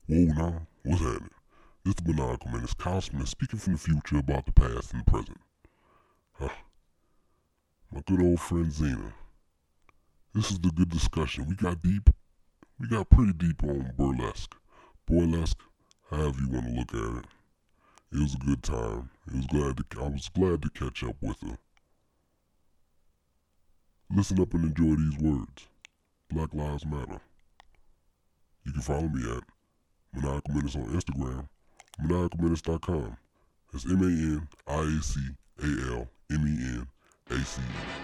Whoa now, what's happening? This is the Monocle Man, it's Kyle Smith speaking from the future about the past and the present. Huh. My good old friend Zena. This is the good discussion. We got pretty deep on burlesque. Burlesque, however you want to look at it. It was a good time. I was glad to catch up with her. Listen up and enjoy these words. Black Lives Matter. You can follow me at Maniacal Menace on Instagram, maniacalmenace.com. That's MANIACALMENACE.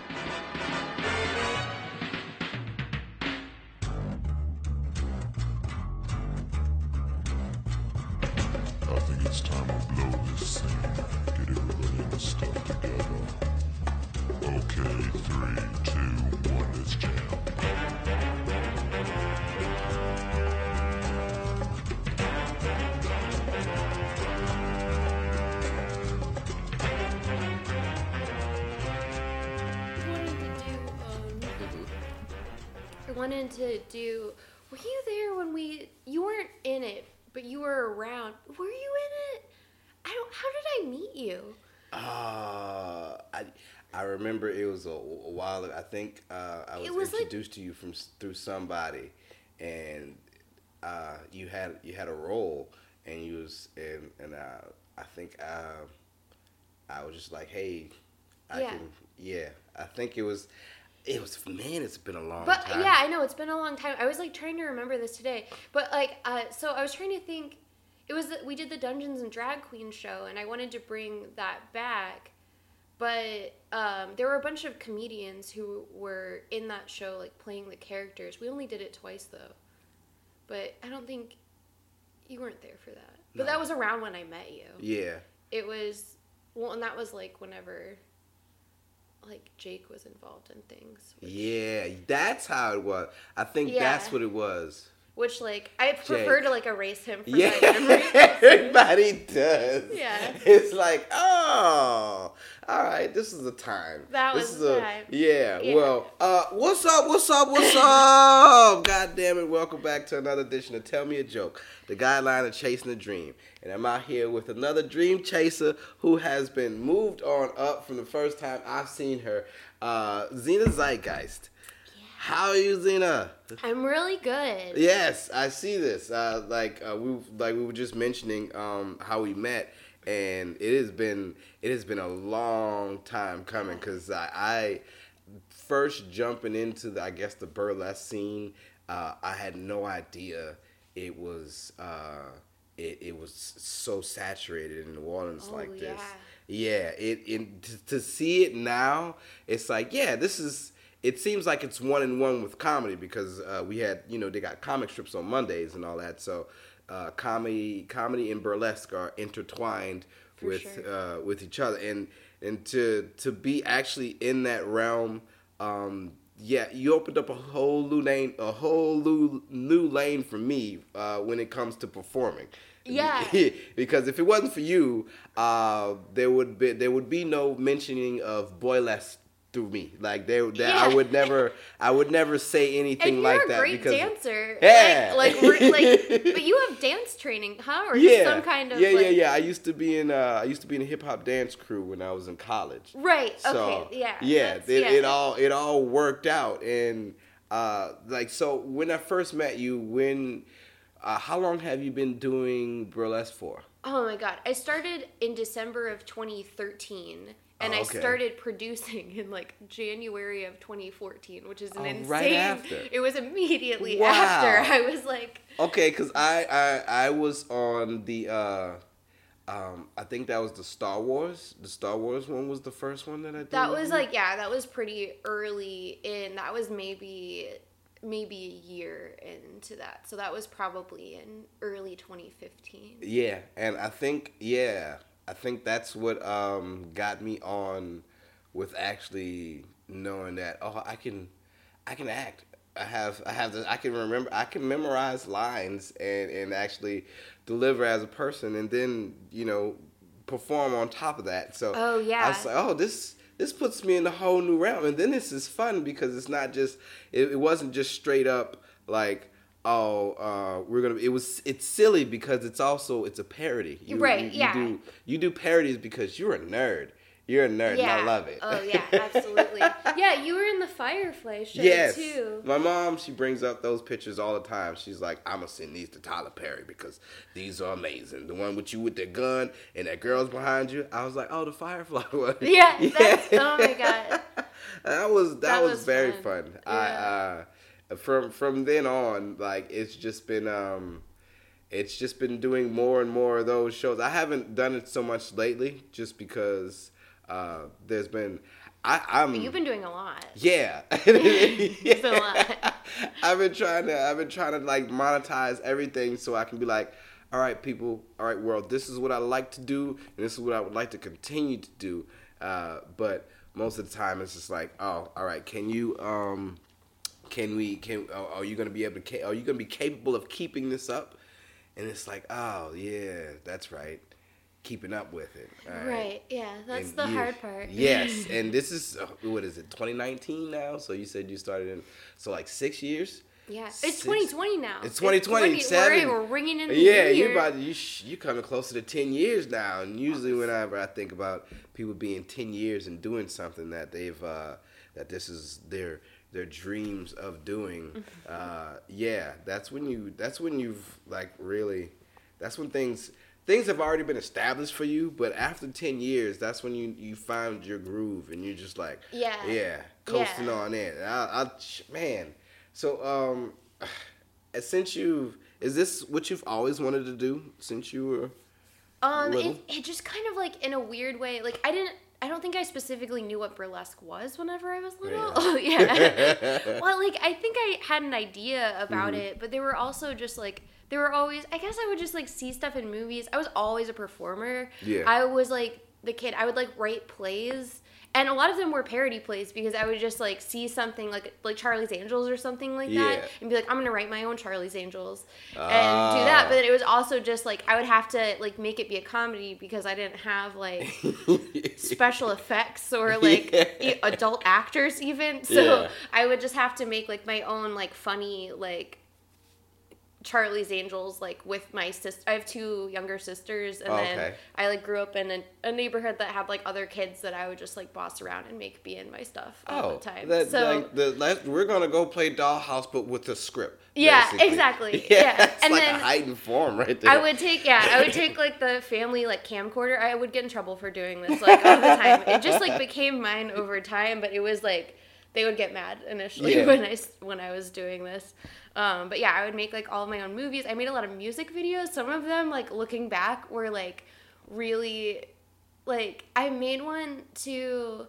I think it's time to blow this scene. Get everybody in the stuff together. Okay, 3, 2, 1, let's jam. I wanted to do. Were you there when you weren't in it, but you were around? Were you in it? How did I meet you? I remember it was a while. I think I was introduced to you through somebody, and you had a role, and you was and I think I was just like, hey, I think it was. Man, it's been a long time. But yeah, I know it's been a long time. I was like trying to remember this today, but so I was trying to think. We did the Dungeons and Drag Queen show, and I wanted to bring that back, but there were a bunch of comedians who were in that show, like playing the characters. We only did it twice though, but I don't think you weren't there for that. But that was around when I met you. Yeah. It was and that was like whenever. Like Jake was involved in things. Yeah, that's how it was. I think that's what it was. Which, like, I prefer to, like, erase him from my memory. Everybody does. Yeah. It's like, oh, all right, this is the time. That was the time. Yeah, well, what's up? God damn it, welcome back to another edition of Tell Me a Joke, the guideline of chasing a dream. And I'm out here with another dream chaser who has been moved on up from the first time I've seen her, Zena Zeitgeist. How are you, Zena? I'm really good. Yes, I see this. We were just mentioning how we met, and it has been a long time coming because I first jumping into the burlesque scene. I had no idea it was it was so saturated in New Orleans like this. Yeah, to see it now, it's like this is. It seems like it's 1-in-1 with comedy because we had, they got comic strips on Mondays and all that. So comedy and burlesque are intertwined with each other. And to be actually in that realm, you opened up a whole new lane for me when it comes to performing. Yeah. Because if it wasn't for you, there would be no mentioning of boylesque through me. Like I would never say anything and like you're that. You're a great dancer. Yeah. But you have dance training, huh? Or just some kind of I used to be in a hip hop dance crew when I was in college. Right. So, okay. Yeah. It all worked out. And so when I first met you, how long have you been doing burlesque for? Oh my God. I started in December of 2013. And I started producing in like January of 2014, which is an insane. Right after. It was immediately after. I was like. Okay, because I was on the I think that was the Star Wars. The Star Wars one was the first one that I did. That was that was pretty early in. That was maybe a year into that. So that was probably in early 2015. Yeah, and I think that's what got me on with actually knowing that I can act. I can memorize lines and actually deliver as a person and then perform on top of that. So I was like, this puts me in a whole new realm, and then this is fun because it's not just it wasn't just straight up like it's silly because it's a parody. Right, yeah. You do parodies because you're a nerd. You're a nerd, Yeah. and I love it. Oh, yeah, absolutely. Yeah, you were in the Firefly show, Yes. too. My mom, she brings up those pictures all the time. She's like, I'm going to send these to Tyler Perry because these are amazing. The one with you with the gun and that girl's behind you. I was like, oh, the Firefly one. Yeah, that's, oh my God. That was very fun. fun. Yeah. From then on, like, it's just been doing more and more of those shows. I haven't done it so much lately just because there's been You've been doing a lot. yeah. It's a lot. I've been trying to like monetize everything so I can be like, all right, people, all right, world, this is what I like to do and this is what I would like to continue to do. But most of the time it's just like, oh, all right, are you gonna be capable of keeping this up? And it's like, oh yeah, that's right. Keeping up with it. All right, yeah, that's And the hard part. Yes, and this is, what is it, 2019 now? So you said you started like 6 years? Yeah, it's 2020 now. It's 2020. We're ringing in the Yeah, year. you're coming closer to 10 years now. And usually whenever I think about people being 10 years and doing something that they've that this is their dreams of doing, yeah, that's when you've like really, that's when things have already been established for you, but after 10 years, that's when you find your groove and you're just like, coasting on in. Man. So, is this what you've always wanted to do since you were little? It just kind of like in a weird way, like I don't think I specifically knew what burlesque was whenever I was little. Oh, yeah. Well, like, I think I had an idea about it, but they were also just, like, they were always, I guess I would just, like, see stuff in movies. I was always a performer. Yeah. I was, like, the kid, I would, like, write plays. And a lot of them were parody plays because I would just, like, see something like Charlie's Angels or something like that and be like, I'm going to write my own Charlie's Angels and do that. But then it was also just, like, I would have to, like, make it be a comedy because I didn't have, like, special effects or, like, adult actors even. So I would just have to make, like, my own, like, funny, like, Charlie's Angels, like, with my sister. I have 2 younger sisters, and then I, like, grew up in a neighborhood that had, like, other kids that I would just, like, boss around and make be in my stuff all the time. We're gonna go play Dollhouse, but with a script. Yeah, basically. Exactly. Yeah, it's and like then a heightened form right there. I would take, like, the family, like, camcorder. I would get in trouble for doing this, like, all the time. It just, like, became mine over time, but it was, like, they would get mad initially when I was doing this. But yeah, I would make, like, all of my own movies. I made a lot of music videos. Some of them, like, looking back, were, like, really, like, I made one to,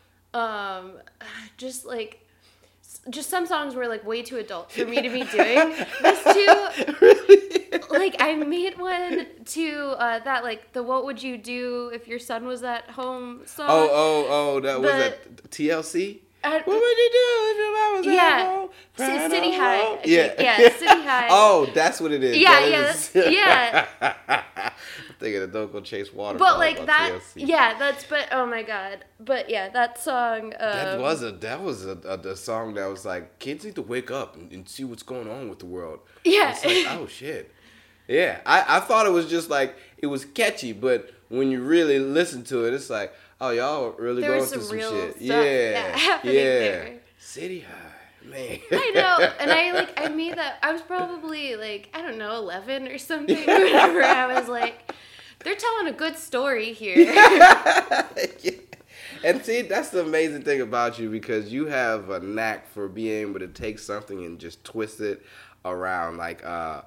just some songs were, like, way too adult for me to be doing this to. Really? Like, I made one to, that, like, the What Would You Do If Your Son Was At Home song. That was that TLC? What would you do if your mom was at home? City High. Yeah, City High. Oh, that's what it is. Yeah. I'm thinking of Don't Go Chase Waterfalls. But like that, TLC. But oh my God. But yeah, that song. That was a song that was like, kids need to wake up and see what's going on with the world. Yeah. It's like, oh shit. Yeah, I thought it was just like, it was catchy, but when you really listen to it, it's like, oh, y'all really going through some shit. Yeah. There. City High, man. I know, and I made that. I was probably like, I don't know, 11 or something. Whenever I was like, they're telling a good story here. Yeah. And see, that's the amazing thing about you, because you have a knack for being able to take something and just twist it around. Like,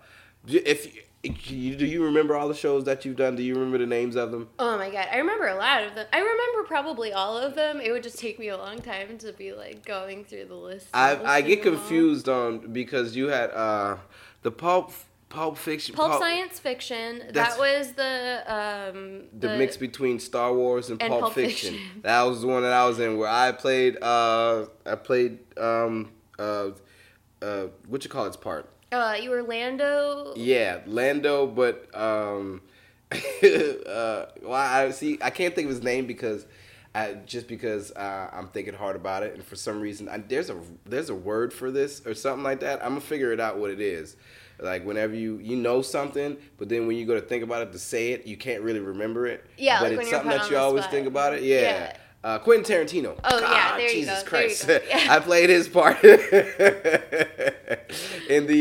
do you remember all the shows that you've done? Do you remember the names of them? Oh my God, I remember a lot of them. I remember probably all of them. It would just take me a long time to be like going through the list. I get confused on, because you had the Pulp Fiction. Pulp Science Fiction. That was the mix between Star Wars and Pulp Fiction. That was the one that I was in, where I played what you call its part? You were Lando. Yeah, Lando, but well, I can't think of his name because just because I'm thinking hard about it, and for some reason there's a word for this or something like that. I'm gonna figure it out what it is. Like whenever you know something, but then when you go to think about it to say it, you can't really remember it. Yeah, but like it's when you're something put that on you the always spot. think about it. Yeah. Quentin Tarantino. Oh, yeah, there you Jesus go, Christ. there you go. Yeah. I played his part in the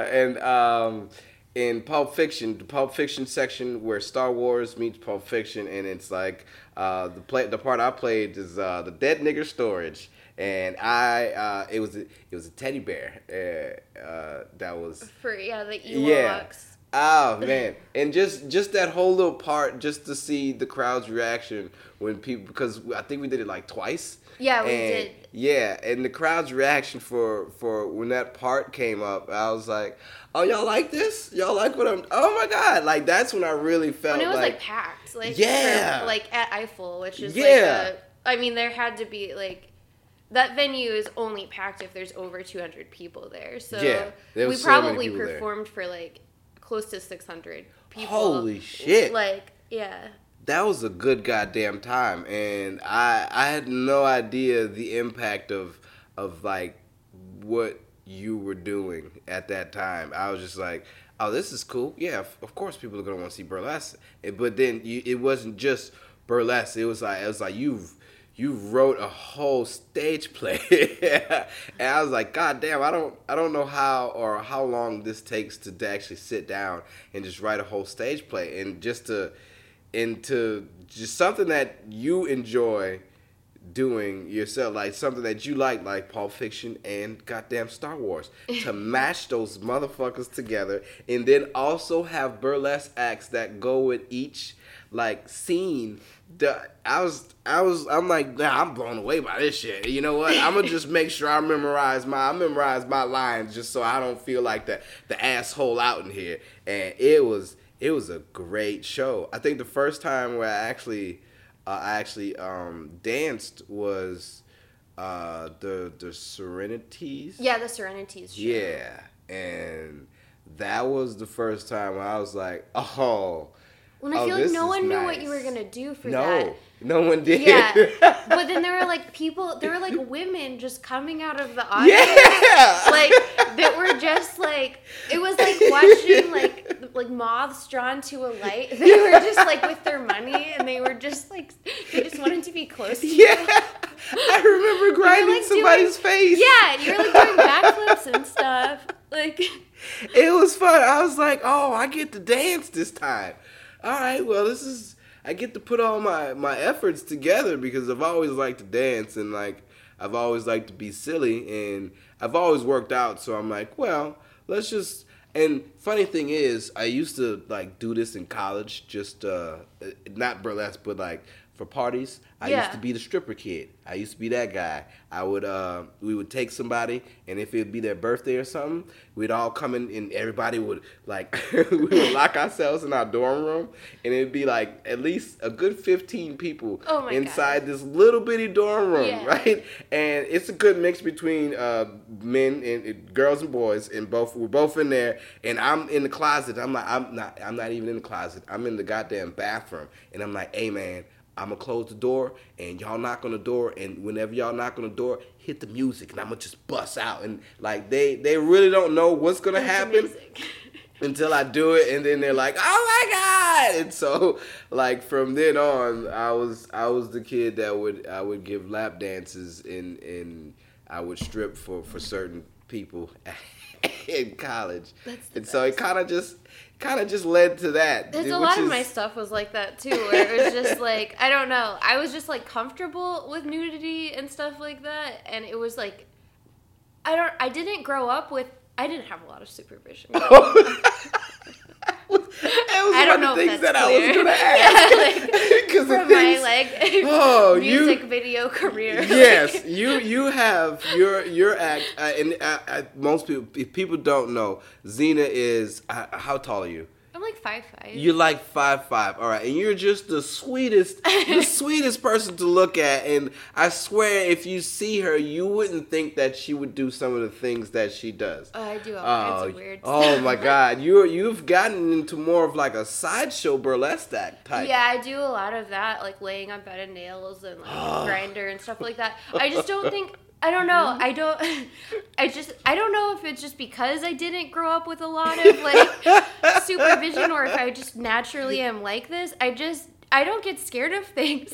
in Pulp Fiction, the Pulp Fiction section where Star Wars meets Pulp Fiction, and it's like the part I played is the dead nigger storage, and it was a teddy bear that was For the Ewoks. yeah. Oh man, and just that whole little part, just to see the crowd's reaction when people, because I think we did it like twice. Yeah, we did. Yeah, and the crowd's reaction for when that part came up, I was like, "Oh, y'all like this? Y'all like what I'm? Oh my god!" Like that's when I really felt When it was like packed, like yeah, like at Eiffel, which is yeah. I mean, there had to be like. That venue is only packed if there's over 200 people there. So Yeah, there we was so many probably people there. performed for like close to 600 people. Holy shit! Like, yeah. That was a good goddamn time, and I had no idea the impact of like what you were doing at that time. I was just like, oh, this is cool. Yeah, of course people are gonna want to see burlesque. But then it wasn't just burlesque. It was like you wrote a whole stage play, and I was like, God damn, I don't know how long this takes to actually sit down and just write a whole stage play, and just something that you enjoy doing yourself, like something that you like Pulp Fiction and goddamn Star Wars, to mash those motherfuckers together, and then also have burlesque acts that go with each like scene. I'm like, nah, I'm blown away by this shit. You know what? I'm gonna just make sure I memorize my lines just so I don't feel like the asshole out in here. And it was a great show. I think the first time where I actually danced was the Serenities. Yeah, the Serenities show. Yeah, and that was the first time where I was like, oh. When I feel like this no is one knew nice. what you were gonna do for that. No one did. Yeah, but then there were like women just coming out of the audience. Yeah! Like, that were just like, it was like watching like moths drawn to a light. They were just like with their money, and they were just like, they just wanted to be close to you. Yeah, I remember grinding like, somebody's face. Yeah, and you're like doing backflips and stuff. Like, it was fun. I was like, oh, I get to dance this time. All right, well, I get to put all my efforts together because I've always liked to dance, and like I've always liked to be silly, and I've always worked out. So I'm like, well, let's just. And funny thing is, I used to like do this in college, just not burlesque, but like for parties. I used to be the stripper kid. I used to be that guy. We would take somebody, and if it'd be their birthday or something, we'd all come in, and everybody would like, we would lock ourselves in our dorm room, and it'd be like at least a good 15 people inside this little bitty dorm room, right? And it's a good mix between men and girls and boys, and we're both in there, and I'm in the closet. I'm not even in the closet. I'm in the goddamn bathroom, and I'm like, hey man, I'm going to close the door, and y'all knock on the door, and whenever y'all knock on the door, hit the music, and I'm going to just bust out. And, like, they really don't know what's going to happen until I do it, and then they're like, oh, my God! And so, like, from then on, I was the kid that I would give lap dances, and I would strip for certain people in college. And so it kind of just led to that. There's a lot of my stuff was like that too, where it was just like, I don't know, I was just like comfortable with nudity and stuff like that, and it was like, I didn't grow up with, I didn't have a lot of supervision. I don't know if that's clear. I was gonna ask. Yeah, my music video career. Yes, you have your act, and most people, if people don't know, Xena is how tall are you? I'm like like 5'5". You like 5'5". All right, and you're just the sweetest person to look at. And I swear, if you see her, you wouldn't think that she would do some of the things that she does. Oh, I do all kinds of weird stuff. Oh my God, you've gotten into more of like a sideshow burlesque act type. Yeah, I do a lot of that, like laying on bed of nails and like grinder and stuff like that. I just don't think. I don't know. I don't know if it's just because I didn't grow up with a lot of like supervision, or if I just naturally am like this. I don't get scared of things.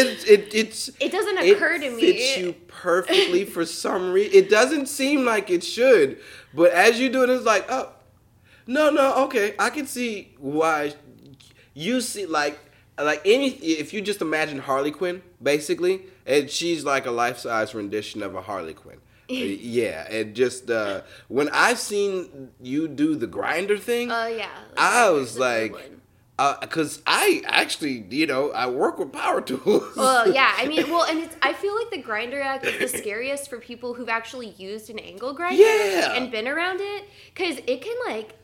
It doesn't occur to me. It fits you perfectly for some reason. It doesn't seem like it should, but as you do it, it's like, oh, no, okay, I can see why you see like if you just imagine Harley Quinn, basically, and she's like a life-size rendition of a Harley Quinn. Yeah, and just when I've seen you do the grinder thing, I was like, because I actually, I work with power tools. Well, yeah, I mean, and I feel like the grinder act is the scariest for people who've actually used an angle grinder and been around it, because it can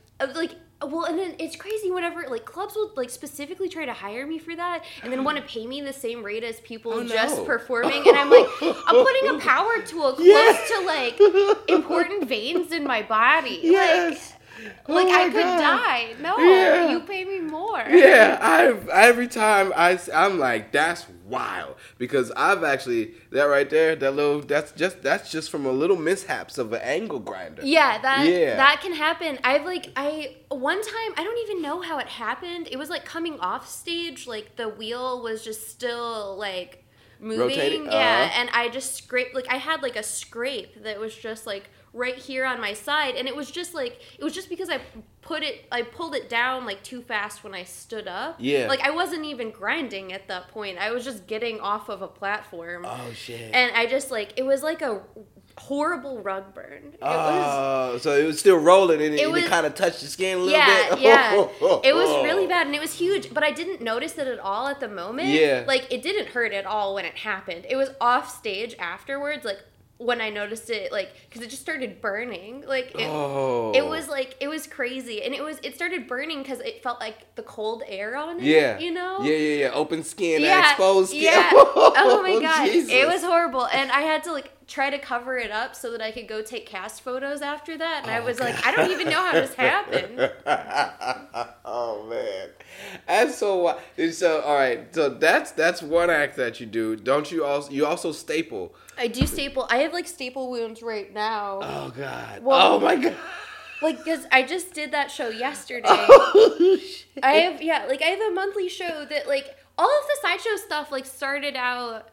and then it's crazy whenever, like, clubs will, like, specifically try to hire me for that and then want to pay me the same rate as people just performing. And I'm like, I'm putting a power tool close to, like, important veins in my body. Yes. Like I could die. No, you pay me more. Yeah, every time I'm like, that's wild, because I've actually, that right there, that's just from a little mishaps of an angle grinder. Yeah, that can happen. One time, I don't even know how it happened. It was like coming off stage, like the wheel was just still like moving. Rotating? Yeah, and I just scraped, like I had like a scrape that was just like right here on my side, and it was just because I pulled it down like too fast when I stood up. Yeah. Like I wasn't even grinding at that point. I was just getting off of a platform. Oh shit. And I just it was like a horrible rug burn. So it was still rolling and it kind of touched the skin a little bit? Yeah. It was really bad and it was huge, but I didn't notice it at all at the moment. Yeah. Like it didn't hurt at all when it happened. It was off stage afterwards, like when I noticed it, like, because it just started burning, like, it was crazy, and it started burning because it felt like the cold air on it, Yeah, open skin, exposed skin. Yeah, oh my God, Jesus. It was horrible, and I had to, like, try to cover it up so that I could go take cast photos after that, and I was like, I don't even know how this happened. Oh, man. And so all right, so that's one act that you do. Don't you also staple? I do staple. I have like staple wounds right now. Oh God. Well, oh my God. Like, because I just did that show yesterday. Oh, shit. I have a monthly show that, like, all of the sideshow stuff, like, started out,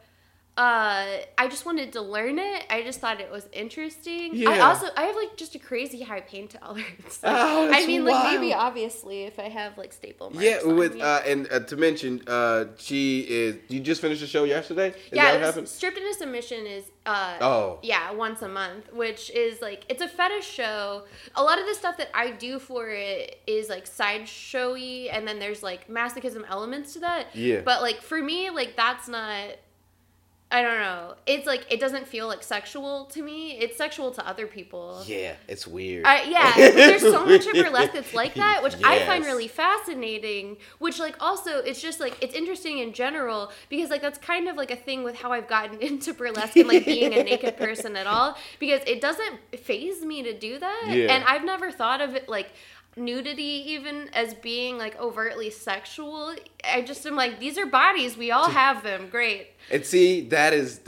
I just wanted to learn it. I just thought it was interesting. Yeah. I have, like, just a crazy high pain tolerance. So, that's I mean, like, wild. maybe, obviously, if I have, like, staple marks Yeah, on with me. and to mention, you just finished the show yesterday? Is that Yeah, what happened? Stripped into Submission is, once a month, which is, like, it's a fetish show. A lot of the stuff that I do for it is, like, sideshowy, and then there's, like, masochism elements to that. Yeah. But, like, for me, like, that's not... I don't know. It's like, it doesn't feel like sexual to me. It's sexual to other people. Yeah, it's weird. But there's so much of burlesque that's like that, which I find Yes. really fascinating, which, like, also, it's just, like, it's interesting in general, because, like, that's kind of, like, a thing with how I've gotten into burlesque and, like, being a naked person at all, because it doesn't faze me to do that, and I've never thought of it, like, nudity even as being, like, overtly sexual. I just am like, these are bodies, we all have them, great. And see, that is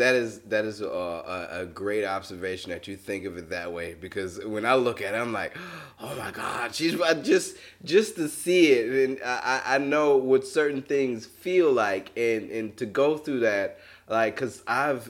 a great observation that you think of it that way, because when I look at it, I'm like, oh my God, she's just to see it, and I know what certain things feel like, and to go through that, like, because I've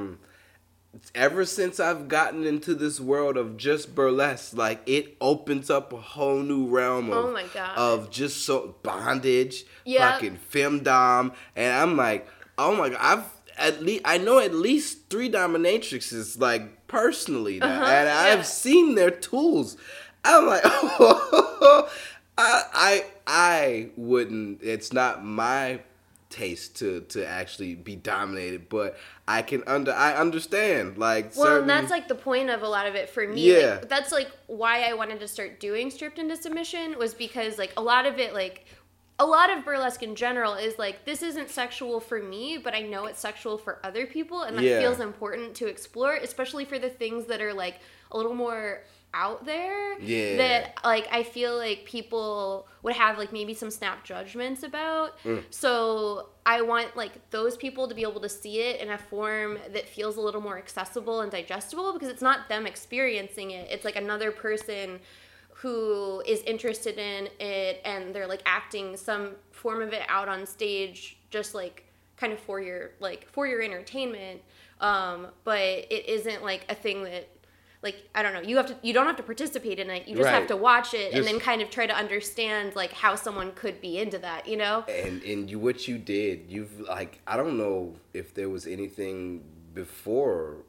ever since I've gotten into this world of just burlesque, like, it opens up a whole new realm of, Oh my God. of just so bondage, fucking femdom, and I'm like, oh my God, I know at least 3 dominatrixes, like, personally, now, and I've seen their tools. I'm like, I wouldn't. It's not my taste to actually be dominated, but I understand, like, well, and that's like the point of a lot of it for me. Yeah. Like, that's like why I wanted to start doing Stripped into Submission, was because like a lot of it, like a lot of burlesque in general is like, this isn't sexual for me, but I know it's sexual for other people, and that feels important to explore, especially for the things that are like a little more out there, that like I feel like people would have like maybe some snap judgments about. So I want like those people to be able to see it in a form that feels a little more accessible and digestible, because it's not them experiencing it, it's like another person who is interested in it, and they're like acting some form of it out on stage, just like kind of for your entertainment, but it isn't like a thing that, like, I don't know, you don't have to participate in it, you just have to watch it and then kind of try to understand like how someone could be into that, you know? And what you did, you've like, I don't know if there was anything before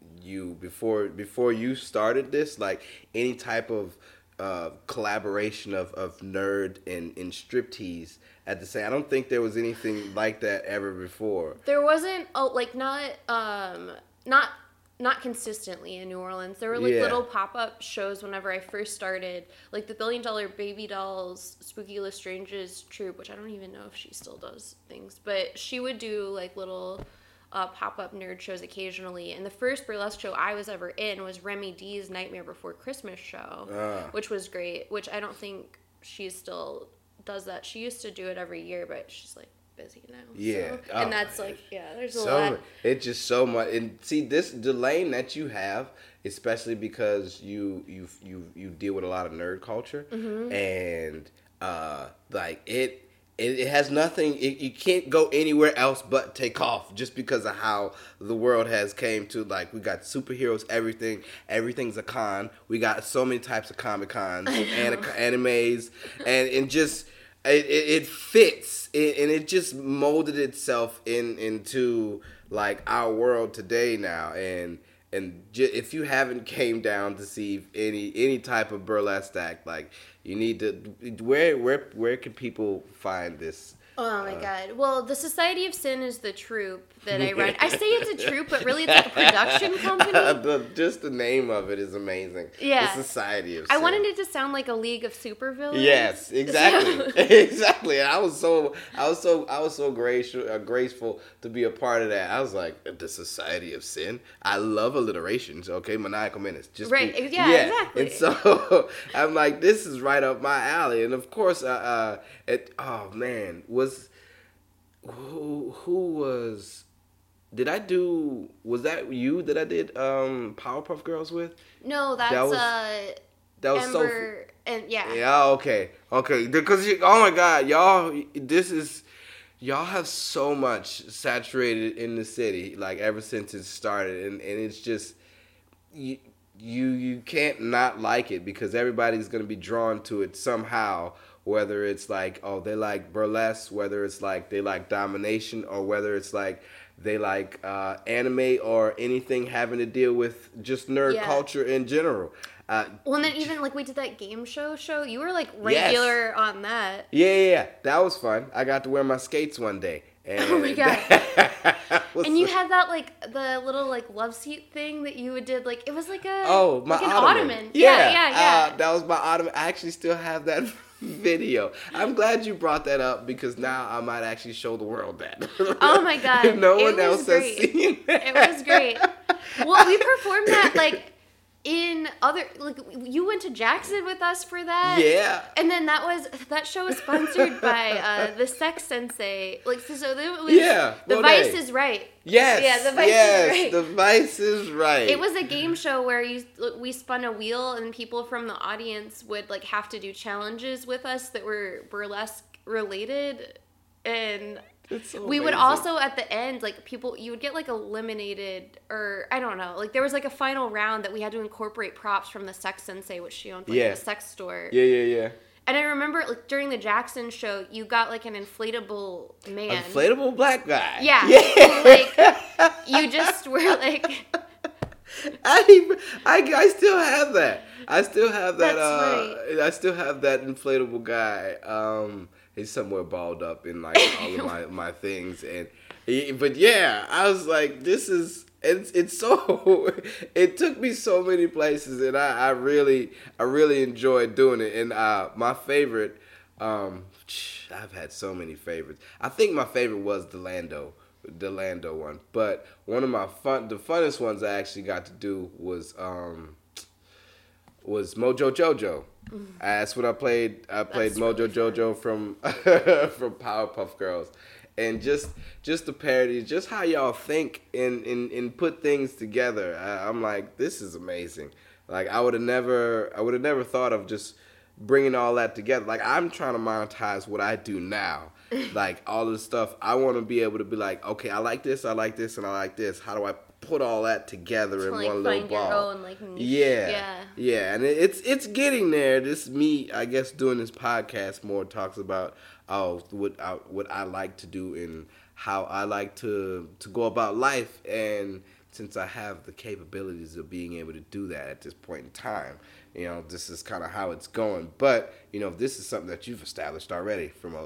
you started this, like any type of collaboration of nerd and striptease at the same. I don't think there was anything like that ever before. There wasn't not consistently in New Orleans. There were like little pop-up shows whenever I first started, like the $1 Billion Baby Dolls Spooky Lestrange's troupe, which I don't even know if she still does things, but she would do like little pop-up nerd shows occasionally. And the first burlesque show I was ever in was Remy D's Nightmare Before Christmas show, which was great, which I don't think she still does that. She used to do it every year, but she's like busy now. Yeah. So, and that's like, there's a lot. It's just so much. And see, the lane that you have, especially because you deal with a lot of nerd culture, and like it has nothing. You can't go anywhere else but take off, just because of how the world has came to. Like, we got superheroes, everything's a con. We got so many types of Comic Cons, animes, and just it fits, and it just molded itself into like our world today now. And if you haven't came down to see any type of burlesque act, like, you need to, where can people find this? Oh my God. Well, the Society of Sin is the troupe that I run. I say it's a troupe, but really it's like a production company. Just the name of it is amazing. Yeah. The Society of Sin. I wanted it to sound like a League of Supervillains. Yes, exactly. Exactly. And I was so graceful to be a part of that. I was like, the Society of Sin. I love alliterations, okay? Maniacal Menace. Exactly. And so I'm like, this is right up my alley. And of course, was that you that I did Powerpuff Girls with? No, that was Ember, Yeah, okay. Because oh my God, y'all have so much saturated in the city, like, ever since it started, and it's just you can't not like it, because everybody's gonna be drawn to it somehow. Whether it's like, oh, they like burlesque, whether it's like they like domination, or whether it's like they like anime, or anything having to deal with just nerd culture in general. Well, and then even like we did that game show, you were like regular on that. Yeah. That was fun. I got to wear my skates one day. And oh my God. And you had that like the little like love seat thing that you did, like it was like an ottoman. Yeah. That was my ottoman. I actually still have that video. I'm glad you brought that up, because now I might actually show the world that. Oh my God. No one else has seen it. It was great. Well, we performed that like in other, like, you went to Jackson with us for that. Yeah. And then that show was sponsored by the Sex Sensei. Like, so it was The Vice is Right. Yes. Yeah, The Vice is Right. The Vice is Right. It was a game show where we spun a wheel, and people from the audience would like have to do challenges with us that were burlesque related, and we would also at the end, like, you would get like eliminated, or I don't know, like there was like a final round that we had to incorporate props from the Sex Sensei, which she owned, like a sex store. Yeah. And I remember, like, during the Jackson show, you got like an inflatable man, inflatable black guy. Yeah. Like, you just were like, I still have that. I still have that. That's right. I still have that inflatable guy. He's somewhere balled up in like all of my things, but yeah, I was like, this is. It's so. It took me so many places, and I really enjoyed doing it. And my favorite. I've had so many favorites. I think my favorite was the Lando one. But one of the funnest ones I actually got to do was Mojo Jojo. That's when I played Mojo really Jojo from from Powerpuff Girls. And just the parody, just how y'all think and put things together. I'm like, this is amazing. Like I would have never thought of just bringing all that together. Like I'm trying to monetize what I do now. Like all the stuff I want to be able to be like, okay, I like this, and I like this. How do I put all that together in like one little find ball? your own like niche. Yeah, and it's getting there. This me, I guess, doing this podcast more talks about what I like to do and how I like to go about life. And since I have the capabilities of being able to do that at this point in time, this is kind of how it's going. But this is something that you've established already from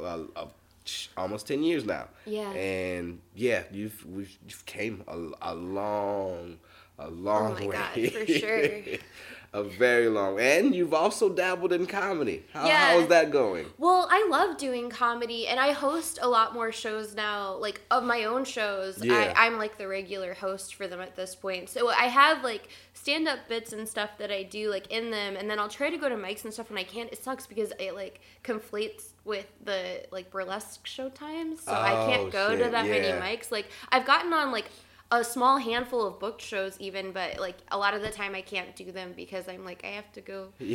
almost 10 years now. Yeah. And yeah, you've came a long Oh my way. God, for sure. A very long way. And you've also dabbled in comedy. Yeah. How is that going? Well, I love doing comedy, and I host a lot more shows now, like, of my own shows. Yeah. I'm, like, the regular host for them at this point. So I have, like, stand-up bits and stuff that I do, like, in them, and then I'll try to go to mics and stuff when I can. It sucks because it, like, conflates with the, like, burlesque show times, so I can't go to that many mics. Like, I've gotten on, like, a small handful of booked shows even, but like a lot of the time I can't do them because I'm like, I have to go do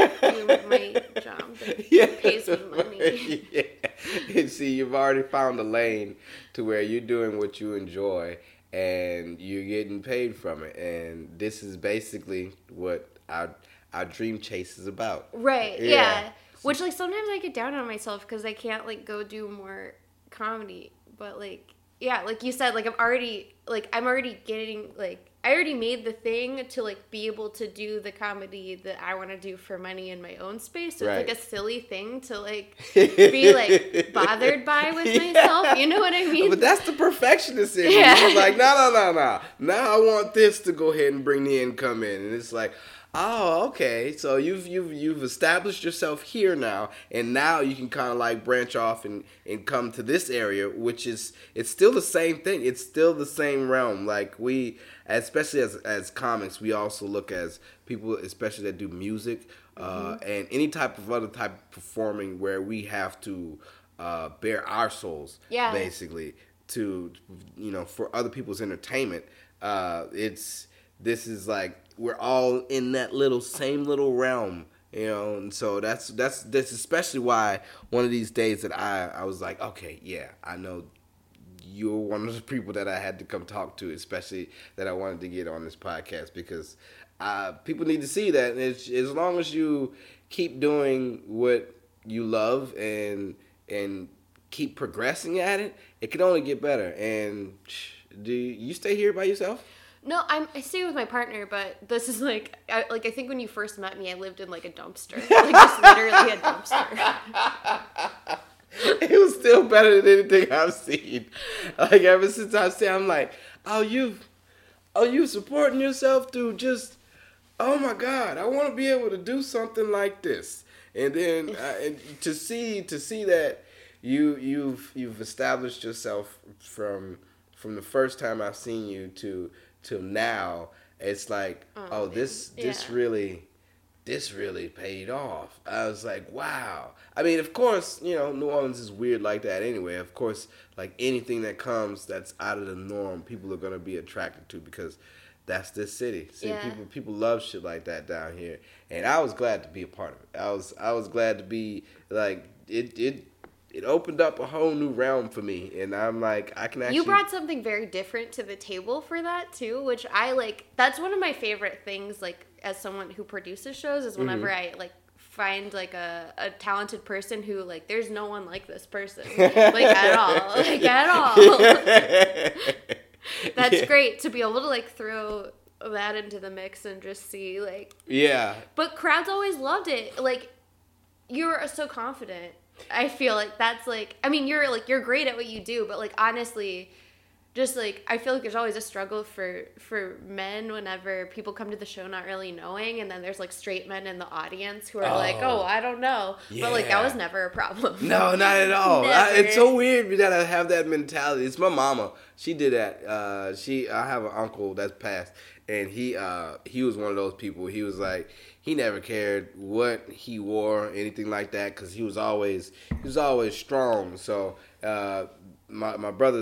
my job that pays me money. Yeah. And see, you've already found a lane to where you're doing what you enjoy and you're getting paid from it. And this is basically what our dream chase is about. Right, yeah. Which like sometimes I get down on myself because I can't like go do more comedy, but like yeah, like you said, like I already getting, like, I already made the thing to, like, be able to do the comedy that I want to do for money in my own space. So it's, like, a silly thing to, like, be, like, bothered by with myself. You know what I mean? But that's the perfectionist in me. You're like, no. Now I want this to go ahead and bring the income in. And it's like, oh, okay. So you've established yourself here now, and now you can kind of like branch off and come to this area, which is it's still the same thing. It's still the same realm. Like we, especially as comics, we also look as people, especially that do music and any type of other type of performing where we have to bare our souls, basically to for other people's entertainment. This is like we're all in that same little realm, and so that's especially why one of these days that I was like, okay, yeah, I know you're one of the people that I had to come talk to, especially that I wanted to get on this podcast because people need to see that, and as long as you keep doing what you love and keep progressing at it, it can only get better. And do you stay here by yourself? No, I stay with my partner, but this is like I think when you first met me, I lived in like a dumpster, like just literally a dumpster. It was still better than anything I've seen. Like ever since I've seen, I'm like, you supporting yourself to just, oh my God, I want to be able to do something like this, and then and to see that you've established yourself from the first time I've seen you to now, it's like, this really paid off. I was like, wow. I mean, of course, New Orleans is weird like that anyway. Of course, like anything that comes that's out of the norm, people are going to be attracted to because that's this city. See, people love shit like that down here. And I was glad to be a part of it. I was glad to be, like, it opened up a whole new realm for me, and I'm like, I can actually... You brought something very different to the table for that, too, which I, like... That's one of my favorite things, like, as someone who produces shows, is whenever I, like, find, like, a talented person who, like, there's no one like this person. Like, at all. Like, at all. That's great, to be able to, like, throw that into the mix and just see, like... Yeah. But crowds always loved it. Like, you're so confident. I feel like that's, like... I mean, you're great at what you do, but, like, honestly... Just, like, I feel like there's always a struggle for men whenever people come to the show not really knowing, and then there's, like, straight men in the audience who are like, oh, I don't know. Yeah. But, like, that was never a problem. No, not at all. It's so weird that I have that mentality. It's my mama. She did that. I have an uncle that's passed, and he was one of those people. He was like, he never cared what he wore, anything like that, because he was always strong. So, my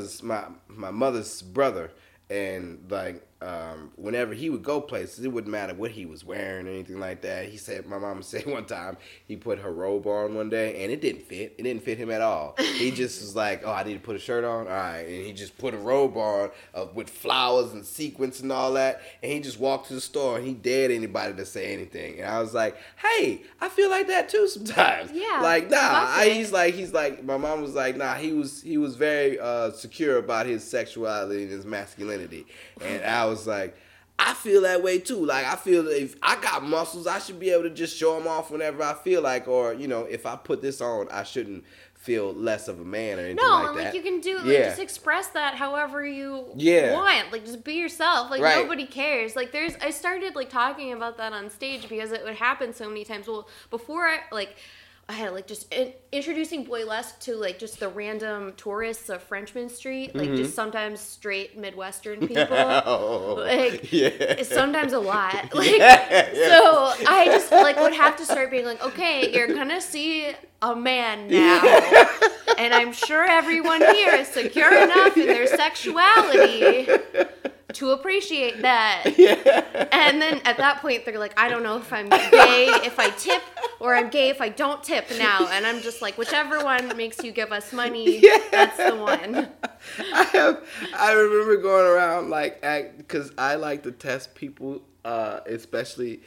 mother's brother, and like whenever he would go places, it wouldn't matter what he was wearing or anything like that. My mama said one time he put her robe on one day and it didn't fit him at all. He just was like, oh, I need to put a shirt on, all right, and he just put a robe on with flowers and sequins and all that, and he just walked to the store and he dared anybody to say anything. And I was like, hey, I feel like that too sometimes. Yeah, like nah, he's like my mom was like, nah, he was very secure about his sexuality and his masculinity. And I was like, I feel that way too. Like, I feel that if I got muscles, I should be able to just show them off whenever I feel like, or, you know, if I put this on, I shouldn't feel less of a man or anything like that. No, like, you can do, like, just express that however you want. Like, just be yourself. Like, nobody cares. Like, I started, like, talking about that on stage because it would happen so many times. Well, before I had, like, just introducing Boylesque to, like, just the random tourists of Frenchman Street. Like, just sometimes straight Midwestern people. Like, sometimes a lot. Like, so I just, like, would have to start being like, okay, you're gonna see a man now. And I'm sure everyone here is secure enough in their sexuality to appreciate that. And then at that point, they're like, I don't know if I'm gay if I tip or I'm gay if I don't tip now. And I'm just like, whichever one makes you give us money, that's the one. I remember going around, like, because I like to test people, especially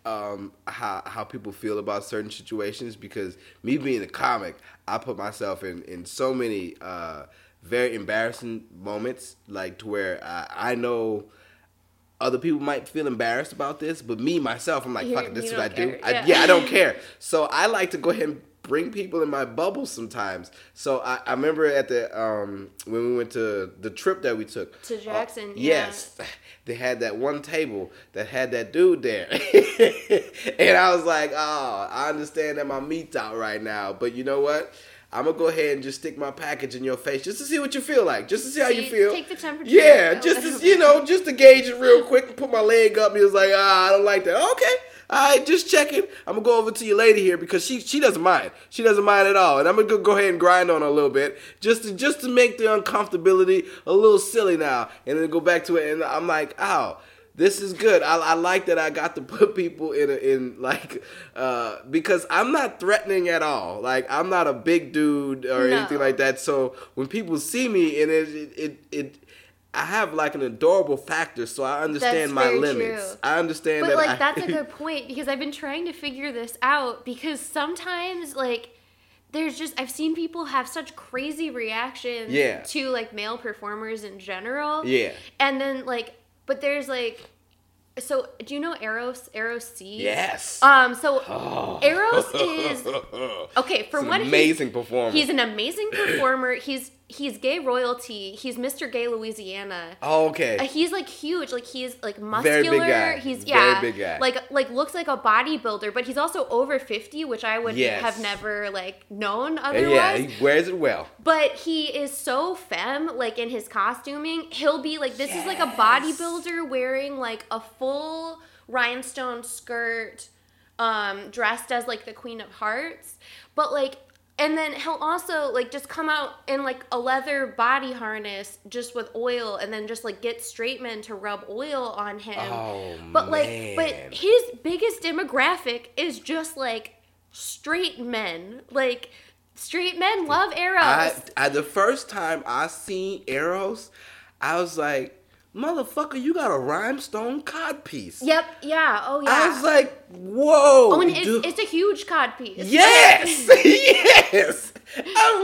how people feel about certain situations, because me being a comic, I put myself in so many very embarrassing moments, like, to where I know other people might feel embarrassed about this, but me, myself, I'm like, fuck it, this is what I do. I don't care. So I like to go ahead and bring people in my bubble sometimes. So I remember at the when we went to the trip that we took to Jackson. Yes, they had that one table that had that dude there, and I was like, oh, I understand that my meat's out right now, but you know what? I'm going to go ahead and just stick my package in your face just to see what you feel like, just to see how you feel. Take the temperature. Yeah, just to gauge it real quick and put my leg up. And he was like, I don't like that. Okay, all right, just checking. I'm going to go over to your lady here because she doesn't mind. She doesn't mind at all. And I'm going to go ahead and grind on her a little bit just to make the uncomfortability a little silly now. And then go back to it. And I'm like, ow. This is good. I like that I got to put people because I'm not threatening at all. Like, I'm not a big dude or anything like that. So when people see me, and I have like an adorable factor, so I understand my limits. True. I understand but that. But that's a good point, because I've been trying to figure this out, because sometimes, like, I've seen people have such crazy reactions to, like, male performers in general. Yeah. And then, like, but there's, like, so do you know Eros C? Yes. So Eros is okay. For one, amazing performer. He's an amazing performer. He's gay royalty. He's Mr. Gay Louisiana. Oh, okay. He's, like, huge. Like, he's, like, muscular. Very big guy. He's very big guy. Like looks like a bodybuilder, but he's also over 50, which I would have never, like, known otherwise. Yeah, he wears it well. But he is so femme, like, in his costuming. He'll be like, this is like a bodybuilder wearing, like, a full rhinestone skirt, dressed as, like, the Queen of Hearts, but, like. And then he'll also, like, just come out in, like, a leather body harness just with oil, and then just, like, get straight men to rub oil on him. Oh, but, man. But his biggest demographic is just, like, straight men. Like, straight men love Eros. The first time I seen Eros, I was like, motherfucker, you got a rhinestone codpiece. Yep, yeah, oh yeah. I was like, whoa. Oh, and it's a huge codpiece. Yes, yes. I'm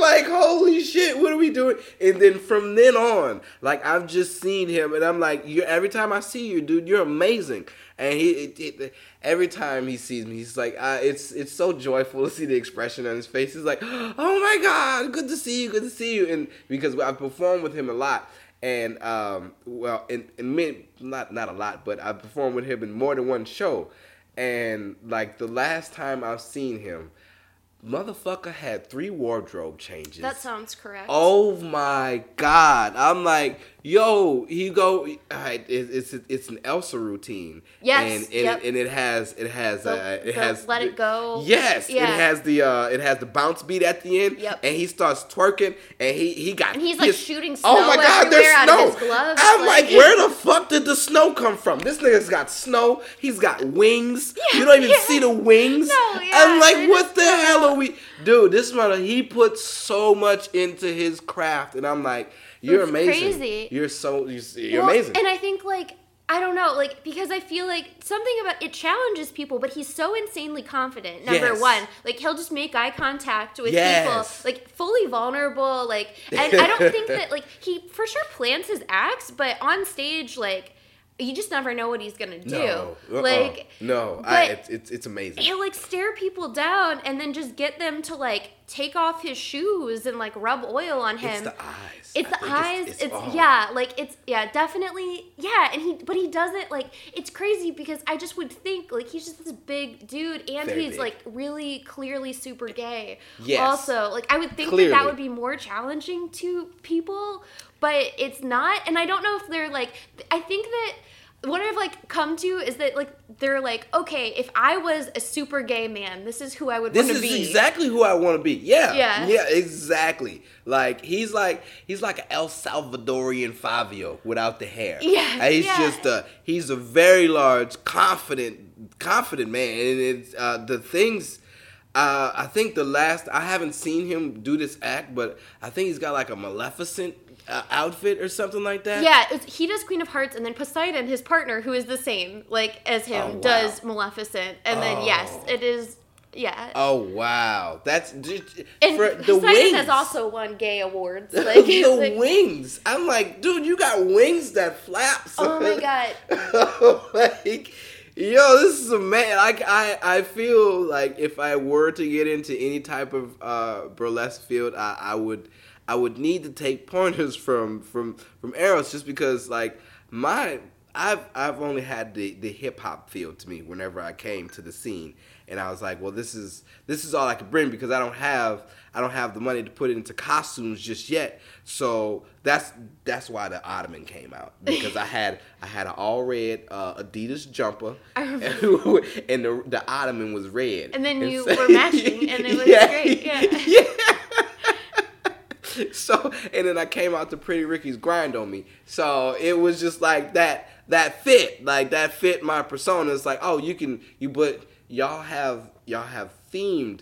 like, holy shit, what are we doing? And then from then on, like, I've just seen him, and I'm like, every time I see you, dude, you're amazing. And every time he sees me, he's like, it's so joyful to see the expression on his face. He's like, oh my God, good to see you. And because I've performed with him a lot, and well, not a lot, but I've performed with him in more than one show. And like the last time I've seen him, motherfucker had 3 wardrobe changes. That sounds correct. Oh my God! I'm like, yo, it's an Elsa routine. Yes. And it has Let It Go. Yes. Yeah. It has the bounce beat at the end. Yep. And he starts twerking, and he got. And he's like shooting snow oh my God, everywhere there's out snow. of his gloves. I'm like, where the fuck did the snow come from? This nigga's got snow. He's got wings. Yeah, you don't even see the wings. No, yeah, I'm like, they what just the hell are we? Dude, this mother, he put so much into his craft, and I'm like, you're It's amazing. crazy. You're amazing. And I think, like, I don't know, like, because I feel like something about it challenges people, but he's so insanely confident. Number Yes. one, like, he'll just make eye contact with Yes. people, like, fully vulnerable, like, and I don't think that, like, he for sure plans his acts, but on stage, like, you just never know what he's gonna do. No. Like, no, but it's amazing. he'll like stare people down and then just get them to like take off his shoes and like rub oil on him. It's the eyes. It's I the think eyes. It's all. yeah, like it's definitely yeah. And he does it like it's crazy because I just would think like he's just this big dude and Very he's big. like really clearly super gay. Yes. Also, like I would think Clearly. that would be more challenging to people, but it's not. And I don't know if they're like. I think that. What I've like come to is that like they're like, okay, if I was a super gay man, this is who I would want to be. This is exactly who I want to be. Yeah. Yeah. Yeah, exactly. Like he's like an El Salvadorian Fabio without the hair. Yeah, And he's yeah. just he's a very large, confident man. And it's the things I think I haven't seen him do this act, but I think he's got like a Maleficent outfit or something like that. Yeah, he does Queen of Hearts, and then Poseidon, his partner, who is the same like as him, Oh, wow. does Maleficent, and then yes, it is. Yeah. Oh wow, that's just, And for the Poseidon wings. has also won gay awards. Like, the like- wings. I'm like, dude, you got wings that flap. Oh my God. Like, yo, this is a man. Like, I feel like if I were to get into any type of burlesque field, I would need to take pointers from Eros, just because like I've only had the hip hop feel to me whenever I came to the scene, and I was like, well, this is all I could bring because I don't have the money to put it into costumes just yet. So that's why the Ottoman came out, because I had an all red Adidas jumper, and the Ottoman was red, And then you so- were matching, and it was great. Yeah. yeah. So, and then I came out to Pretty Ricky's Grind on Me. So it was just like that fit my persona. It's like, oh, but y'all have themed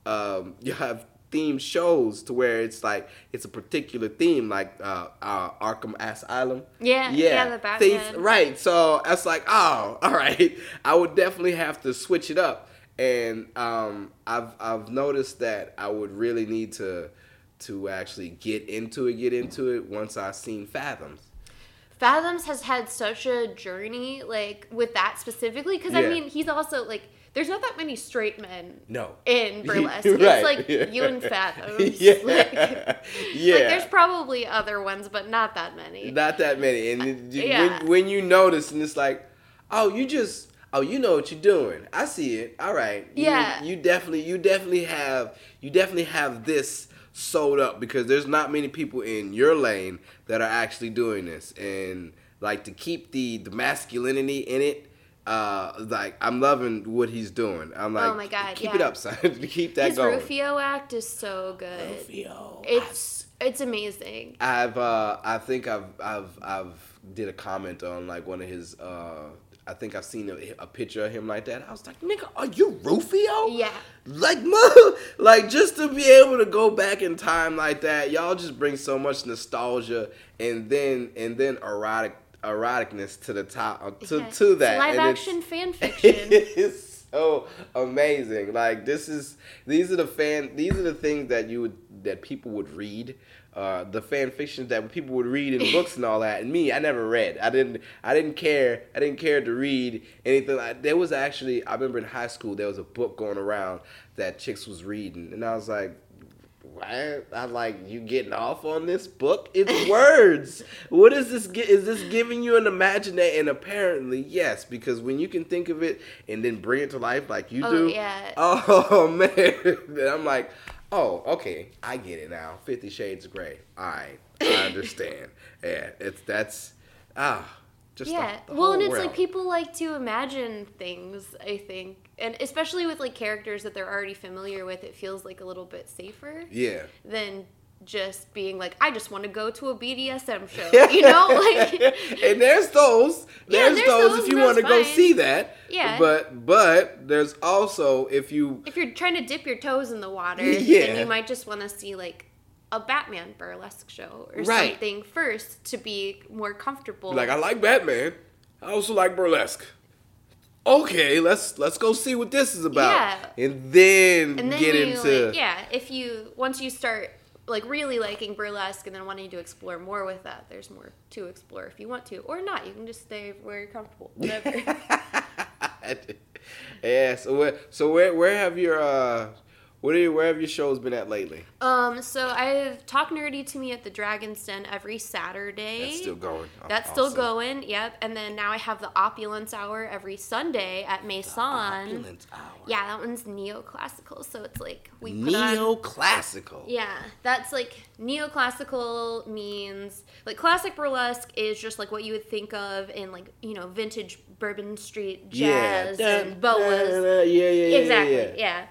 shows to where it's like it's a particular theme, like Arkham Asylum. Yeah, the Batman. Things, right. So it's like, oh, all right. I would definitely have to switch it up, and I've noticed that I would really need to actually get into it once I've seen Fathoms. Fathoms has had such a journey, like, with that specifically. Because, I Yeah. mean, he's also, like, there's not that many straight men No. in burlesque. Right. It's, like, Yeah. you and Fathoms. Yeah. Like, Yeah. like, there's probably other ones, but not that many. Not that many. And Yeah. when you notice, and it's like, oh, you know what you're doing. I see it. All right. Yeah. You definitely have this sewed up, because there's not many people in your lane that are actually doing this, and like to keep the masculinity in it. Like I'm loving what he's doing. I'm like, Oh my God, keep yeah. it up, son. Keep that His going. Rufio act is so good. Rufio. It's amazing. I think I've did a comment on like one of his. I think I've seen a picture of him like that. I was like, nigga, are you Rufio? Yeah. Like, mother, like just to be able to go back in time like that, y'all just bring so much nostalgia and then eroticness to the top to that. Live And action fan fiction. It's so amazing. Like these are the things that you would that people would read, the fan fiction that people would read in books and all that. And me, I never read. I didn't care to read anything. There was actually, I remember in high school there was a book going around that chicks was reading, and I was like, why? I'm like, you getting off on this book? It's words. What is this? Is this giving you an imagination? And apparently, yes, because when you can think of it and then bring it to life like you do, yeah. Oh man, then I'm like, oh, okay, I get it now. 50 Shades of Grey. All right, I understand. Yeah, just yeah. the Well, whole and it's realm. like people like to imagine things, I think. And especially with like characters that they're already familiar with, it feels like a little bit safer Yeah. than just being like, I just want to go to a BDSM show. You know? Like, And there's those. Yeah, There's those if you want to go fine. see that. Yeah. But there's also if you're trying to dip your toes in the water, Yeah. then you might just want to see like a Batman burlesque show or Right. something first to be more comfortable. like, I like Batman. I also like burlesque. Okay, let's go see what this is about. Yeah. And then and then get you into once you start like really liking burlesque and then wanting to explore more with that, there's more to explore if you want to, or not. You can just stay where you're comfortable. Whatever. Yeah. So where have your where have your shows been at lately? So I've Talk Nerdy to Me at the Dragon's Den every Saturday. That's still going. That's Awesome. still going, yep. And then now I have the Opulence Hour every Sunday at Maison. Opulence Hour. Yeah, that one's neoclassical. So it's like we put on... Neoclassical. Yeah, that's like neoclassical means like classic burlesque is just like what you would think of in like, you know, vintage Bourbon Street jazz and boas. Yeah. Exactly, yeah.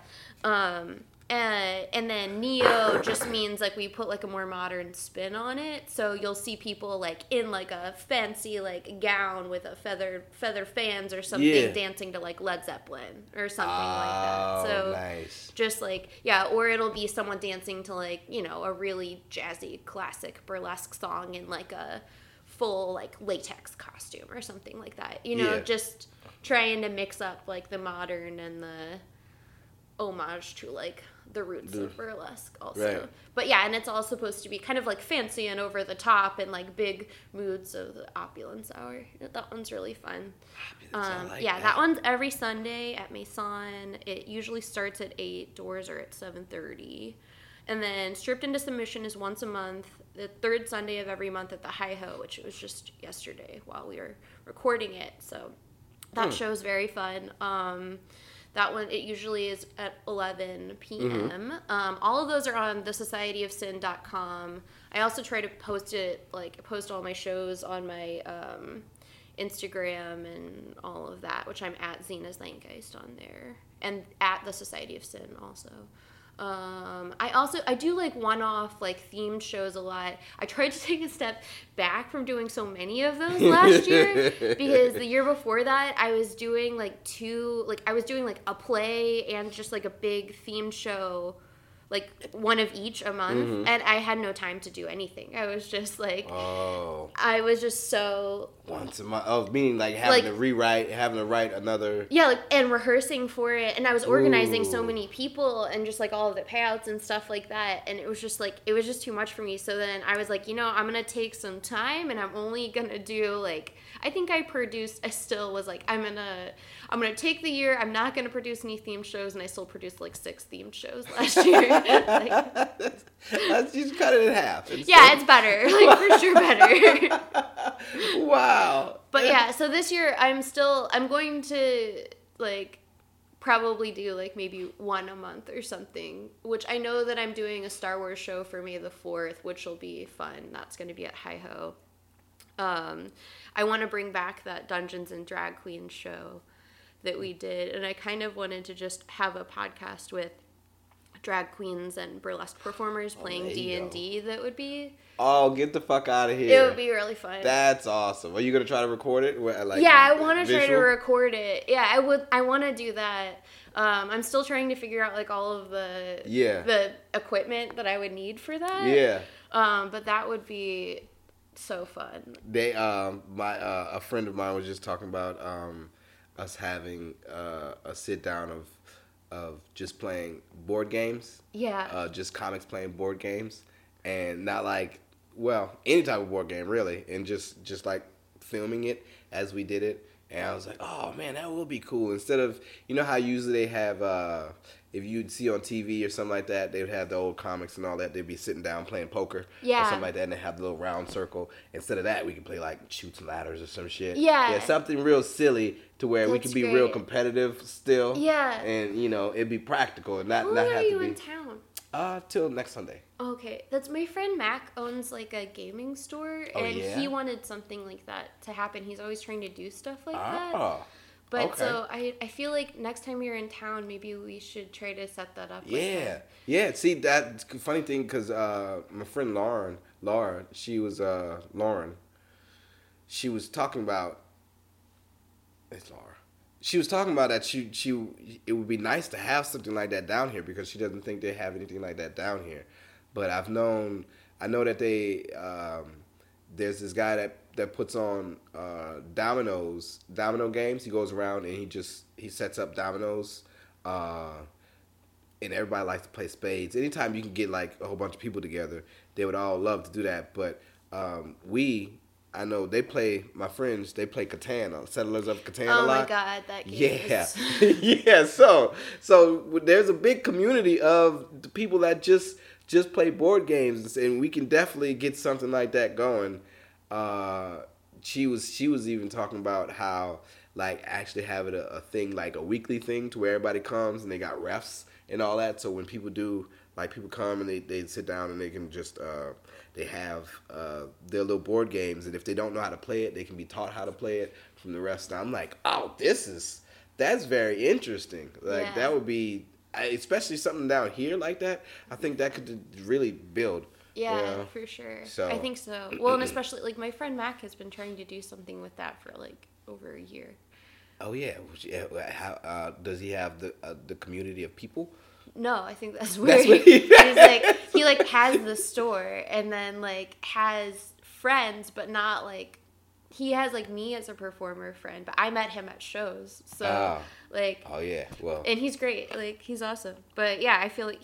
And then neo just means like we put like a more modern spin on it. So you'll see people like in like a fancy like gown with a feather fans or something Yeah. dancing to like Led Zeppelin or something like that. So nice. just like, yeah, or it'll be someone dancing to like, you know, a really jazzy classic burlesque song in like a full like latex costume or something like that. You know, Yeah. just trying to mix up like the modern and the homage to like the roots of burlesque also. Right. But yeah, and it's all supposed to be kind of like fancy and over the top and like big moods of the Opulence Hour. That one's really fun. I like Yeah, that one's every Sunday at Maison. It usually starts at 8, doors are at 7:30. And then Stripped into Submission is once a month, the third Sunday of every month at the Hi-Ho, which was just yesterday while we were recording it. So that show's very fun. That one, it usually is at 11 p.m. All of those are on thesocietyofsin.com. I also try to post all my shows on my Instagram and all of that, which I'm at Zena Zeitgeist on there. And at The Society of Sin also. I do like one-off like themed shows a lot. I tried to take a step back from doing so many of those last year because the year before that I was doing like a play and just like a big themed show, like one of each a month, and I had no time to do anything. I was just like, I was just so once a month. Oh, meaning like having to write another. Yeah, like and rehearsing for it, and I was organizing so many people and just like all of the payouts and stuff like that, and it was just too much for me. So then I was like, you know, I'm gonna take some time, and I'm only gonna do like I'm gonna take the year. I'm not gonna produce any themed shows, and I still produced like 6 themed shows last year. Let's just cut it in half. Yeah, it's better, like for sure better. Wow. But yeah, so this year I'm going to like probably do like maybe one a month or something, which I know that I'm doing a Star Wars show for May the 4th, which will be fun. That's going to be at Hi-Ho. I want to bring back that Dungeons and Drag Queen show that we did, and I kind of wanted to just have a podcast with drag queens and burlesque performers playing D&D. That would be... Oh, get the fuck out of here. It would be really fun. That's awesome. Are you going to try to record it? I want to try to record it. Yeah, I want to do that. I'm still trying to figure out like all of the equipment that I would need for that. Yeah. But that would be so fun. They a friend of mine was just talking about us having a sit down of of just playing board games. Yeah. Just comics playing board games, and not like, well, any type of board game really, and just like filming it as we did it. And I was like, oh man, that would be cool. Instead of, you know how usually they have, if you'd see on TV or something like that, they would have the old comics and all that. They'd be sitting down playing poker or something like that, and they have the little round circle. Instead of that, we could play like Chutes and Ladders or some shit. Yeah. Something real silly to where we could be real competitive still. Yeah. And, you know, it'd be practical and not When have are to you be. in town? Till next Sunday. Okay, that's my friend Mac owns like a gaming store, and he wanted something like that to happen. He's always trying to do stuff like that. But so I feel like next time you're in town, maybe we should try to set that up. Yeah. See, that's the funny thing because my friend Laura, she was Lauren. She was talking about. It's Laura. She was talking about that it would be nice to have something like that down here because she doesn't think they have anything like that down here. But I know that there's this guy that puts on domino games. He goes around and he sets up dominoes, and everybody likes to play spades. Anytime you can get like a whole bunch of people together, they would all love to do that. But I know my friends, they play Catan, Settlers of Catan a lot. Oh my God, that game Yeah, so there's a big community of the people that just play board games, and we can definitely get something like that going. She was even talking about how like actually having a thing, like a weekly thing to where everybody comes and they got refs and all that, so when people come and they sit down and they can just they have their little board games, and if they don't know how to play it, they can be taught how to play it from the rest. I'm like, oh, that's very interesting. Like that would be, especially something down here like that. I think that could really build. Yeah, for sure. So I think so. Well, and especially like my friend Mac has been trying to do something with that for like over a year. Oh yeah. How does he have the community of people? No, I think that's weird. He's like he like has the store and then like has friends, but not like he has like me as a performer friend, but I met him at shows. So like oh yeah, well, and he's great. Like he's awesome. But yeah, I feel like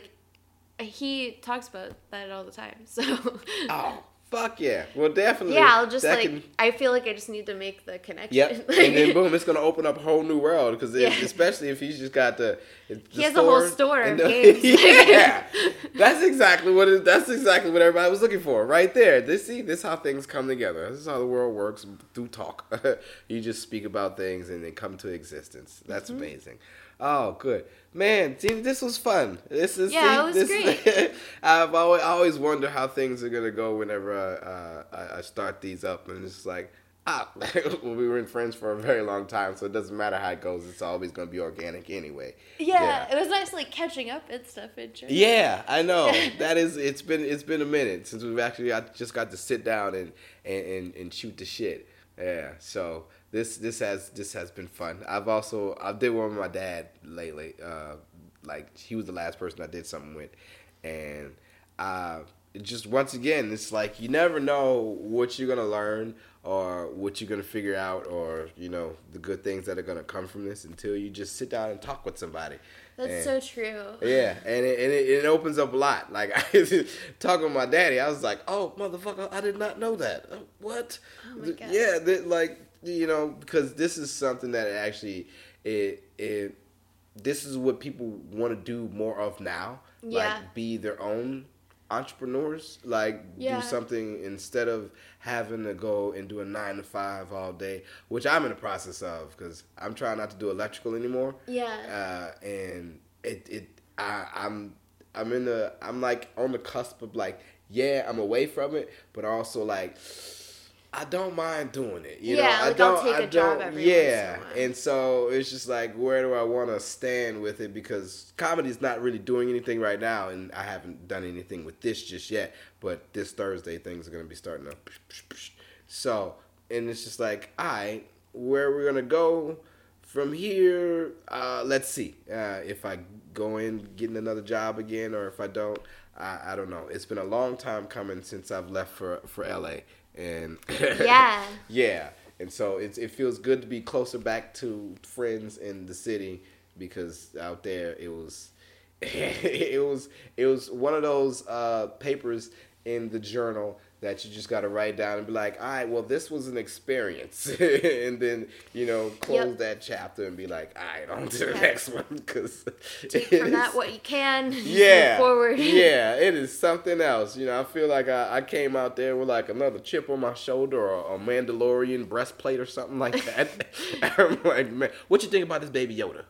he talks about that all the time. So oh. Fuck yeah. Well, definitely. Yeah, I'll just I feel like I just need to make the connection. Yep. And then boom, it's going to open up a whole new world. Because especially if he's just got he has a whole store of games. Yeah. That's exactly what everybody was looking for right there. This is how things come together. This is how the world works through talk. You just speak about things and they come to existence. That's amazing. Oh, good. Man, this was fun. It was great. I always wonder how things are going to go whenever I start these up. And it's like, we were friends for a very long time, so it doesn't matter how it goes. It's always going to be organic anyway. Yeah, it was nice like catching up and stuff. Yeah, I know. It's been a minute since I just got to sit down and shoot the shit. Yeah, so this has been fun. I did one with my dad lately. Like he was the last person I did something with, and just once again, it's like you never know what you're gonna learn or what you're gonna figure out, or the good things that are gonna come from this until you just sit down and talk with somebody. That's so true. Yeah, and it opens up a lot. Like talking with my daddy, I was like, "Oh, motherfucker, I did not know that. What? Oh my God. Yeah, because this is something that actually this is what people want to do more of now. Yeah. Like be their own entrepreneurs. Like do something instead of having to go and do a 9 to 5 all day, which I'm in the process of because I'm trying not to do electrical anymore. Yeah. And I'm like on the cusp of like, yeah, I'm away from it, but also like I don't mind doing it. I'll take a job every once in a while. And so it's just like, where do I want to stand with it? Because comedy's not really doing anything right now, and I haven't done anything with this just yet. But this Thursday, things are going to be starting to... So, and it's just like, all right, where we're going to go from here, let's see. If I go in getting another job again, or if I don't, I don't know. It's been a long time coming since I've left for LA. And yeah, and so it feels good to be closer back to friends in the city because out there it was it was one of those papers in the journal that you just got to write down and be like, all right, well, this was an experience. And then, close that chapter and be like, all right, on to the next one. Because take from that what you can. Yeah. Move forward. Yeah, it is something else. I feel like I came out there with like another chip on my shoulder or a Mandalorian breastplate or something like that. I'm like, man, what you think about this Baby Yoda?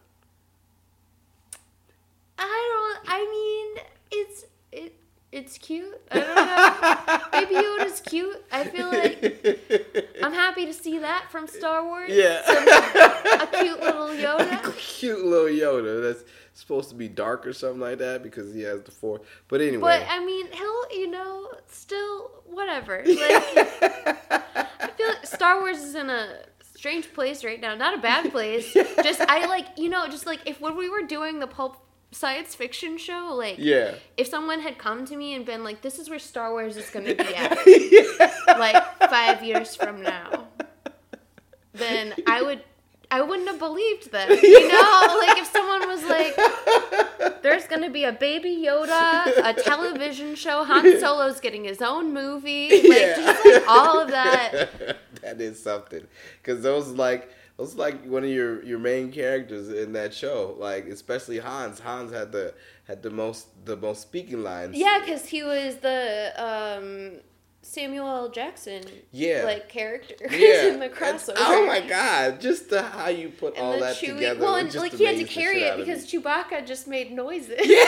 It's cute. I don't know. Baby Yoda's cute. I feel like I'm happy to see that from Star Wars. Yeah. A cute little Yoda. Cute little Yoda. That's supposed to be dark or something like that because he has the Force. But anyway. But, I mean, he'll, still, whatever. Like, I feel like Star Wars is in a strange place right now. Not a bad place. Just, if when we were doing the Pulp science fiction show, like, if someone had come to me and been like, this is where Star Wars is going to be at, like, 5 years from now, then I wouldn't have believed them, like, if someone was like, there's going to be a Baby Yoda, a television show, Han Solo's getting his own movie, just, like, all of that. That is something, because those like one of your main characters in that show, like especially Hans. Hans had the most speaking lines. Yeah, because he was the Samuel L. Jackson character in the crossover. Oh my God! Just how you put all that together. Well, and he had to carry it because Chewbacca just made noises. Yeah.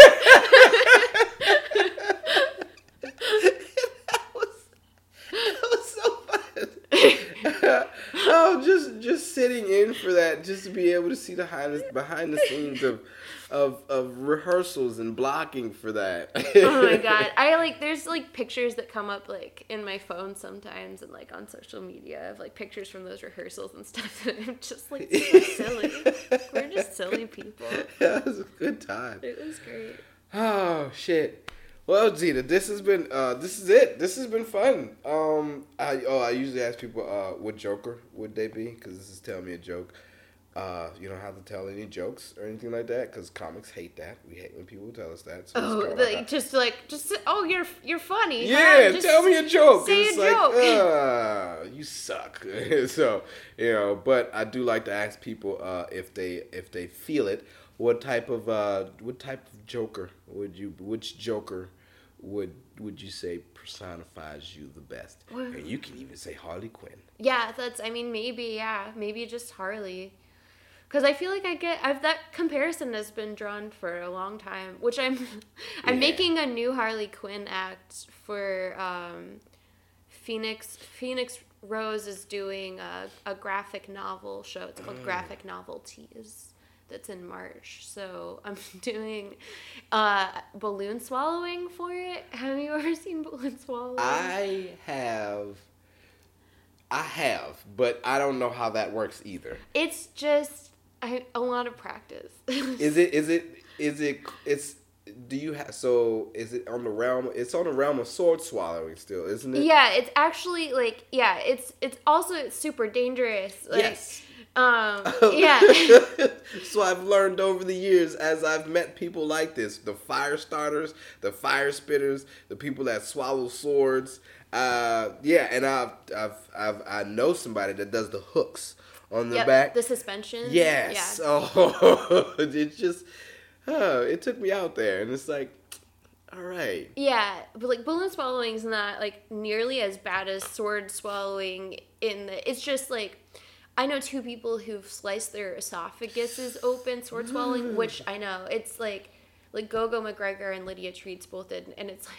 that was so fun. Just sitting in for that, just to be able to see the behind the scenes of rehearsals and blocking for that. Oh my God. There's pictures that come up in my phone sometimes and on social media of pictures from those rehearsals and stuff, and I'm just so silly. We're just silly people. Yeah, it was a good time. It was great. Oh shit. Well, Zeta, this is it. This has been fun. I usually ask people, what Joker would they be? Because this is Tell Me a Joke. You don't have to tell any jokes or anything like that, because comics hate that. We hate when people tell us that. So you're funny. Yeah, huh? tell me a joke. Say it's a joke. You suck. So, but I do like to ask people if they feel it. What type of Joker which Joker would you say personifies you the best? And you can even say Harley Quinn. Yeah, maybe just Harley. Because I feel like that comparison has been drawn for a long time, which I'm making a new Harley Quinn act for Phoenix Rose is doing a graphic novel show. It's called Graphic Novelties. That's in March. So I'm doing balloon swallowing for it. Have you ever seen balloon swallowing? I have, but I don't know how that works either. It's just a lot of practice. Is it on the realm? It's on the realm of sword swallowing still, isn't it? Yeah, it's actually it's also super dangerous. Yes. Yeah. So I've learned over the years as I've met people like this, the fire starters, the fire spitters, the people that swallow swords. And I know somebody that does the hooks on the back. The suspension. Yes. Yeah. Oh, it's just, it took me out there, and it's like, all right. Yeah, but balloon swallowing is not nearly as bad as sword swallowing. It's just I know two people who've sliced their esophaguses open sword swallowing, which I know it's like Gogo McGregor and Lydia Treats both did, and it's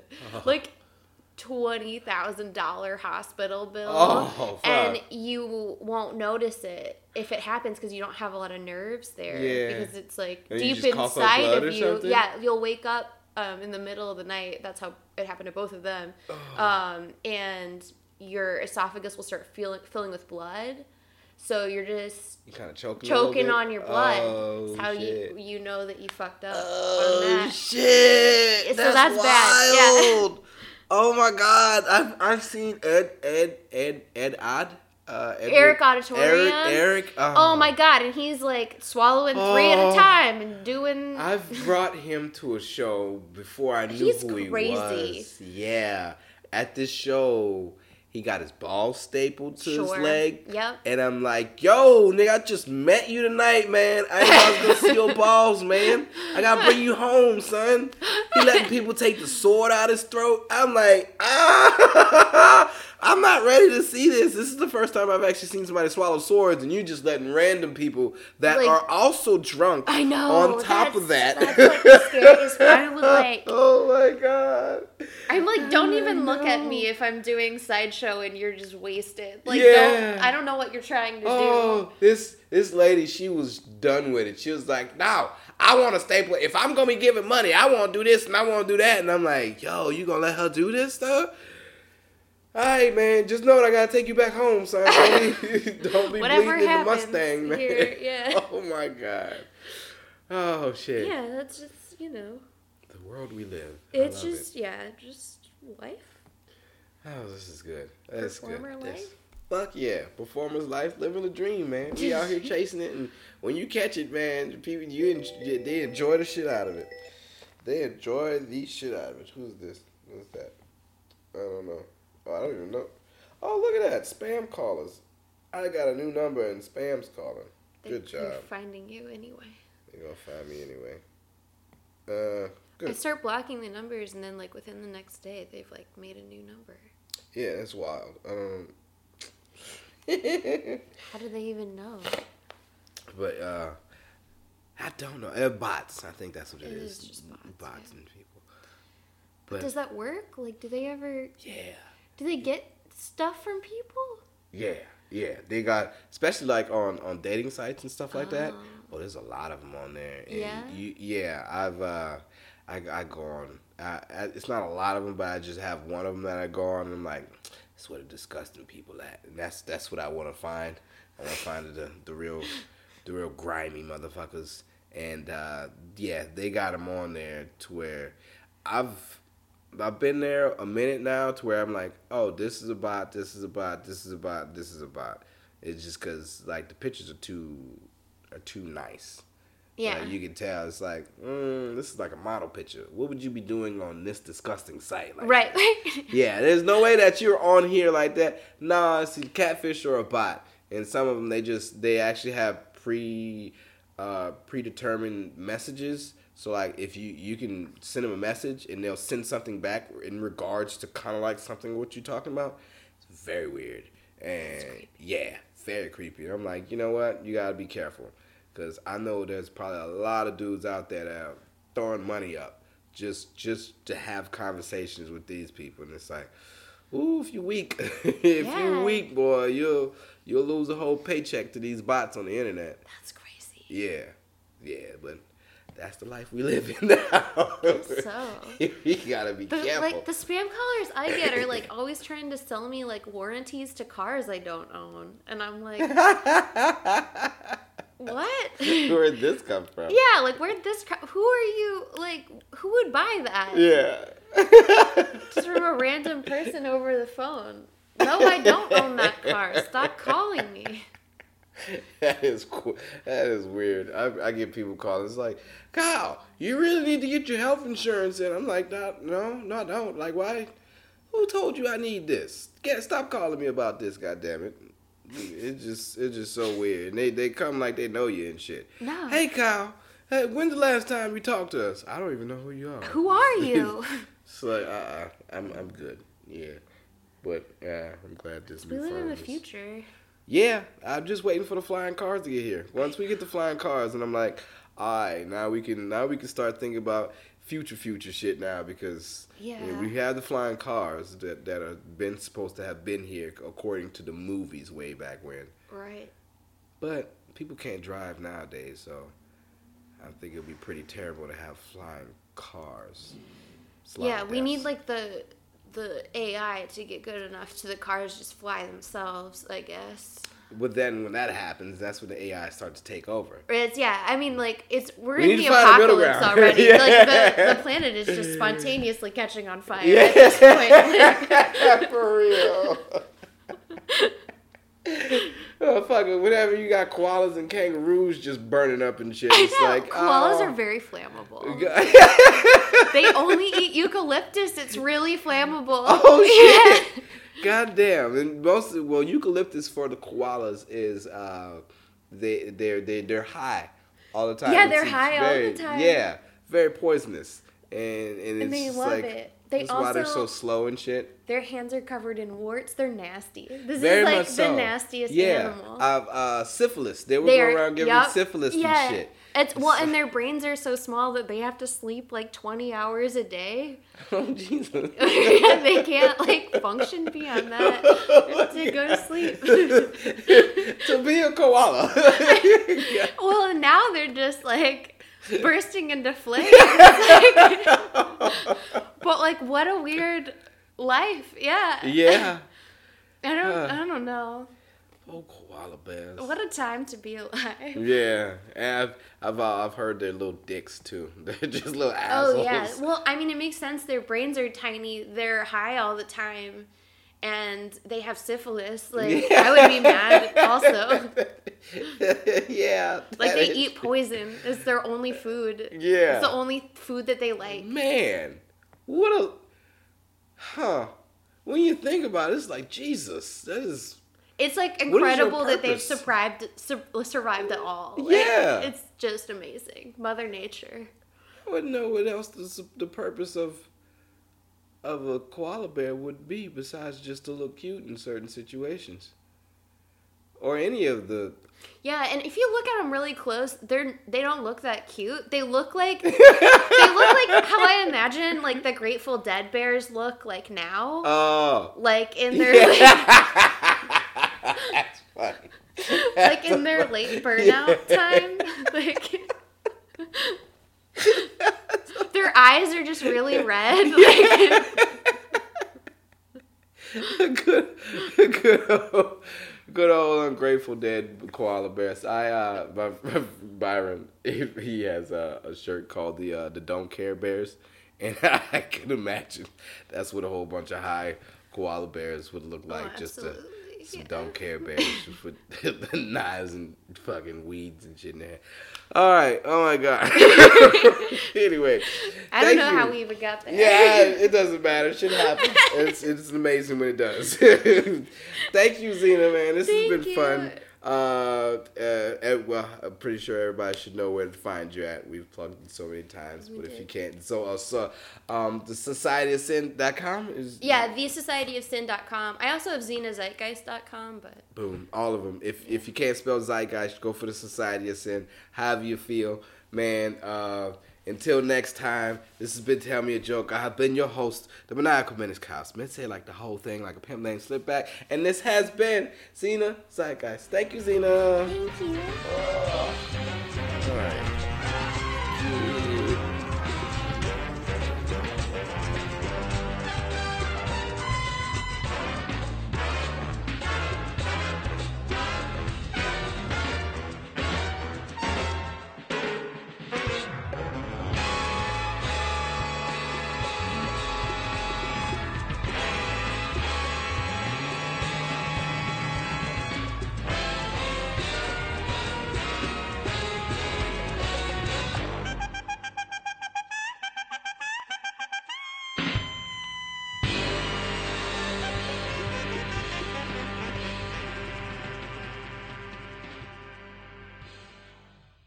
$20,000 hospital bill, and you won't notice it if it happens because you don't have a lot of nerves there, because it's deep inside of you. Yeah, you'll wake up in the middle of the night. That's how it happened to both of them, and your esophagus will start filling with blood. So you're just kind of choking on your blood. Oh, that's how shit. you know that you fucked up. Oh, on that. Shit! So that's wild. bad. Yeah. Oh my God! I've seen Ed Odd Eric Auditorium. Eric. Oh my God! And he's like swallowing 3 at a time and doing. I've brought him to a show before I knew He's who crazy. he was. Yeah, at this show, he got his balls stapled to his leg. Yep. And I'm like, yo, nigga, I just met you tonight, man. I ain't gonna see your balls, man. I gotta bring you home, son. He letting people take the sword out his throat. I'm like, I'm not ready to see this. This is the first time I've actually seen somebody swallow swords, and you just letting random people that like, are also drunk. I know. On top of that, that's like the scariest part. I was like, oh my God. I'm like, don't even look at me if I'm doing sideshow and you're just wasted. Like, Yeah. I don't know what you're trying to do. Oh, this lady, she was done with it. She was like, no, I want to staple it. If I'm going to be giving money, I want to do this and I want to do that. And I'm like, yo, you going to let her do this stuff? All right, man, just know that I got to take you back home, son. Don't be Whatever bleeding in the happens Mustang, man. here, yeah. Oh, my God. Oh, shit. Yeah, that's just, you know. The world we live. It's just, just life. Oh, this is good. That's Performer good. life? Fuck yeah. Performer's life, living the dream, man. We out here chasing it, and when you catch it, man, people, they enjoy the shit out of it. They enjoy the shit out of it. Who's this? What's that? I don't know. Oh, I don't even know. Oh, look at that. Spam callers. I got a new number and spam's calling. Good job. They're finding you anyway. They're going to find me anyway. Good. I start blocking the numbers, and then, like, within the next day, they've, like, made a new number. Yeah, that's wild. How do they even know? But, I don't know. Bots. I think that's what it is. It is just bots, Bots yeah. and people. But Does that work? Like, do they ever... yeah. Do they get stuff from people? Yeah. They got, especially like on dating sites and stuff like that. Oh, there's a lot of them on there. And Yeah? I go on. It's not a lot of them, but I just have one of them that I go on, and I'm like, that's where the disgusting people at. And that's what I want to find. I want to find the real grimy motherfuckers. And they got them on there to where I've been there a minute now to where I'm like, oh, this is a bot, this is a bot, this is a bot, this is a bot. It's just because like the pictures are too nice. Yeah. Like, you can tell it's like, this is like a model picture. What would you be doing on this disgusting site? Like Right. yeah, there's no way that you're on here like that. Nah, it's a catfish or a bot. And some of them they actually have predetermined messages. So like if you can send them a message and they'll send something back in regards to kind of like something what you're talking about. It's very weird. And yeah, very creepy. I'm like, you know what? You gotta be careful. Because I know there's probably a lot of dudes out there that are throwing money up just to have conversations with these people. And it's like, ooh, if you weak. If you weak, boy, you'll lose a whole paycheck to these bots on the internet. That's crazy. Yeah, but that's the life we live in now. So you gotta be careful. Like the spam callers I get are like always trying to sell me like warranties to cars I don't own, and I'm like, what? Where'd this come from? Yeah, like where'd this? Who are you? Like who would buy that? Yeah. Just from a random person over the phone. No, I don't own that car. Stop calling me. That is cool. That is weird. I get people calling. It's like, Kyle, you really need to get your health insurance in. I'm like, no, I don't. Like, why? Who told you I need this? Stop calling me about this, goddammit. It's just so weird. And they come like they know you and shit. No. Hey, Kyle. Hey, when's the last time you talked to us? I don't even know who you are. Who are you? It's like, I'm good. Yeah. But I'm glad this We new live phone in the is- future. Yeah, I'm just waiting for the flying cars to get here. Once we get the flying cars, and I'm like, all right, now we can start thinking about future shit now because Yeah. we have the flying cars that are supposed to have been here according to the movies way back when. Right. But people can't drive nowadays, so I think it'll be pretty terrible to have flying cars. Yeah, we need like the AI to get good enough to the cars just fly themselves, I guess. But then when that happens, that's when the AI starts to take over. I mean, like, we're We in need the to find a middle apocalypse ground. already. Yeah. Like, the planet is just spontaneously catching on fire at this point. Like, For real. Oh, fuck it. Whenever you got koalas and kangaroos just burning up and shit, it's like koalas oh. are very flammable. They only eat eucalyptus. It's really flammable. Oh shit! God damn. And eucalyptus for the koalas is they're high all the time. Yeah, they're high all the time. Yeah, very poisonous, and it's they just love like, it. That's why they're so slow and shit. Their hands are covered in warts. They're nasty. This Very is like much the so. nastiest animal. Syphilis. They were going around giving syphilis and shit. And their brains are so small that they have to sleep like 20 hours a day. Oh Jesus! They can't like function beyond that. To go to sleep. To be a koala. Well, and now they're just like bursting into flames. But like, what a weird life. Yeah. Yeah. I don't know. Oh, koala bears. What a time to be alive. Yeah, and I've heard they're little dicks too. They're just little assholes. Oh yeah. Well, I mean, it makes sense. Their brains are tiny. They're high all the time, and they have syphilis. Like I would be mad also. Yeah. Like they eat poison. It's their only food. Yeah. It's the only food that they like. Man, what a when you think about it, it's like Jesus. That is. It's like incredible that they've purpose? survived at all. Like, Yeah. It's just amazing. Mother Nature. I wouldn't know what else the purpose of a koala bear would be besides just to look cute in certain situations. Or any of the. Yeah, and if you look at them really close, they don't look that cute. They look like how I imagine like the Grateful Dead bears look like now. Oh. Like in their That's funny. like in their late burnout time. Like their eyes are just really red. Like, good old ungrateful dead koala bears. Byron, he has a shirt called the Don't Care Bears, and I can imagine that's what a whole bunch of high koala bears would look like. Some Don't Care Bears with the knives and fucking weeds and shit in there. All right. Oh my God. Anyway, I don't know how we even got there. Yeah, it doesn't matter. Shit happens. It's amazing when it does. Thank you, Zena, man. This has been fun. Well, I'm pretty sure everybody should know where to find you at. We've plugged it so many times, but if you can't, the societyofsin.com is thesocietyofsin.com. I also have zenazeitgeist.com, but boom, all of them. If you can't spell zeitgeist, go for the Society of Sin. However you feel, man. Until next time, this has been Tell Me a Joke. I have been your host, the Maniacal Menace Kyle Smith. Say like the whole thing, like a pimp named Slipback. And this has been Zena Zeitgeist. Thank you, Zena. thank you.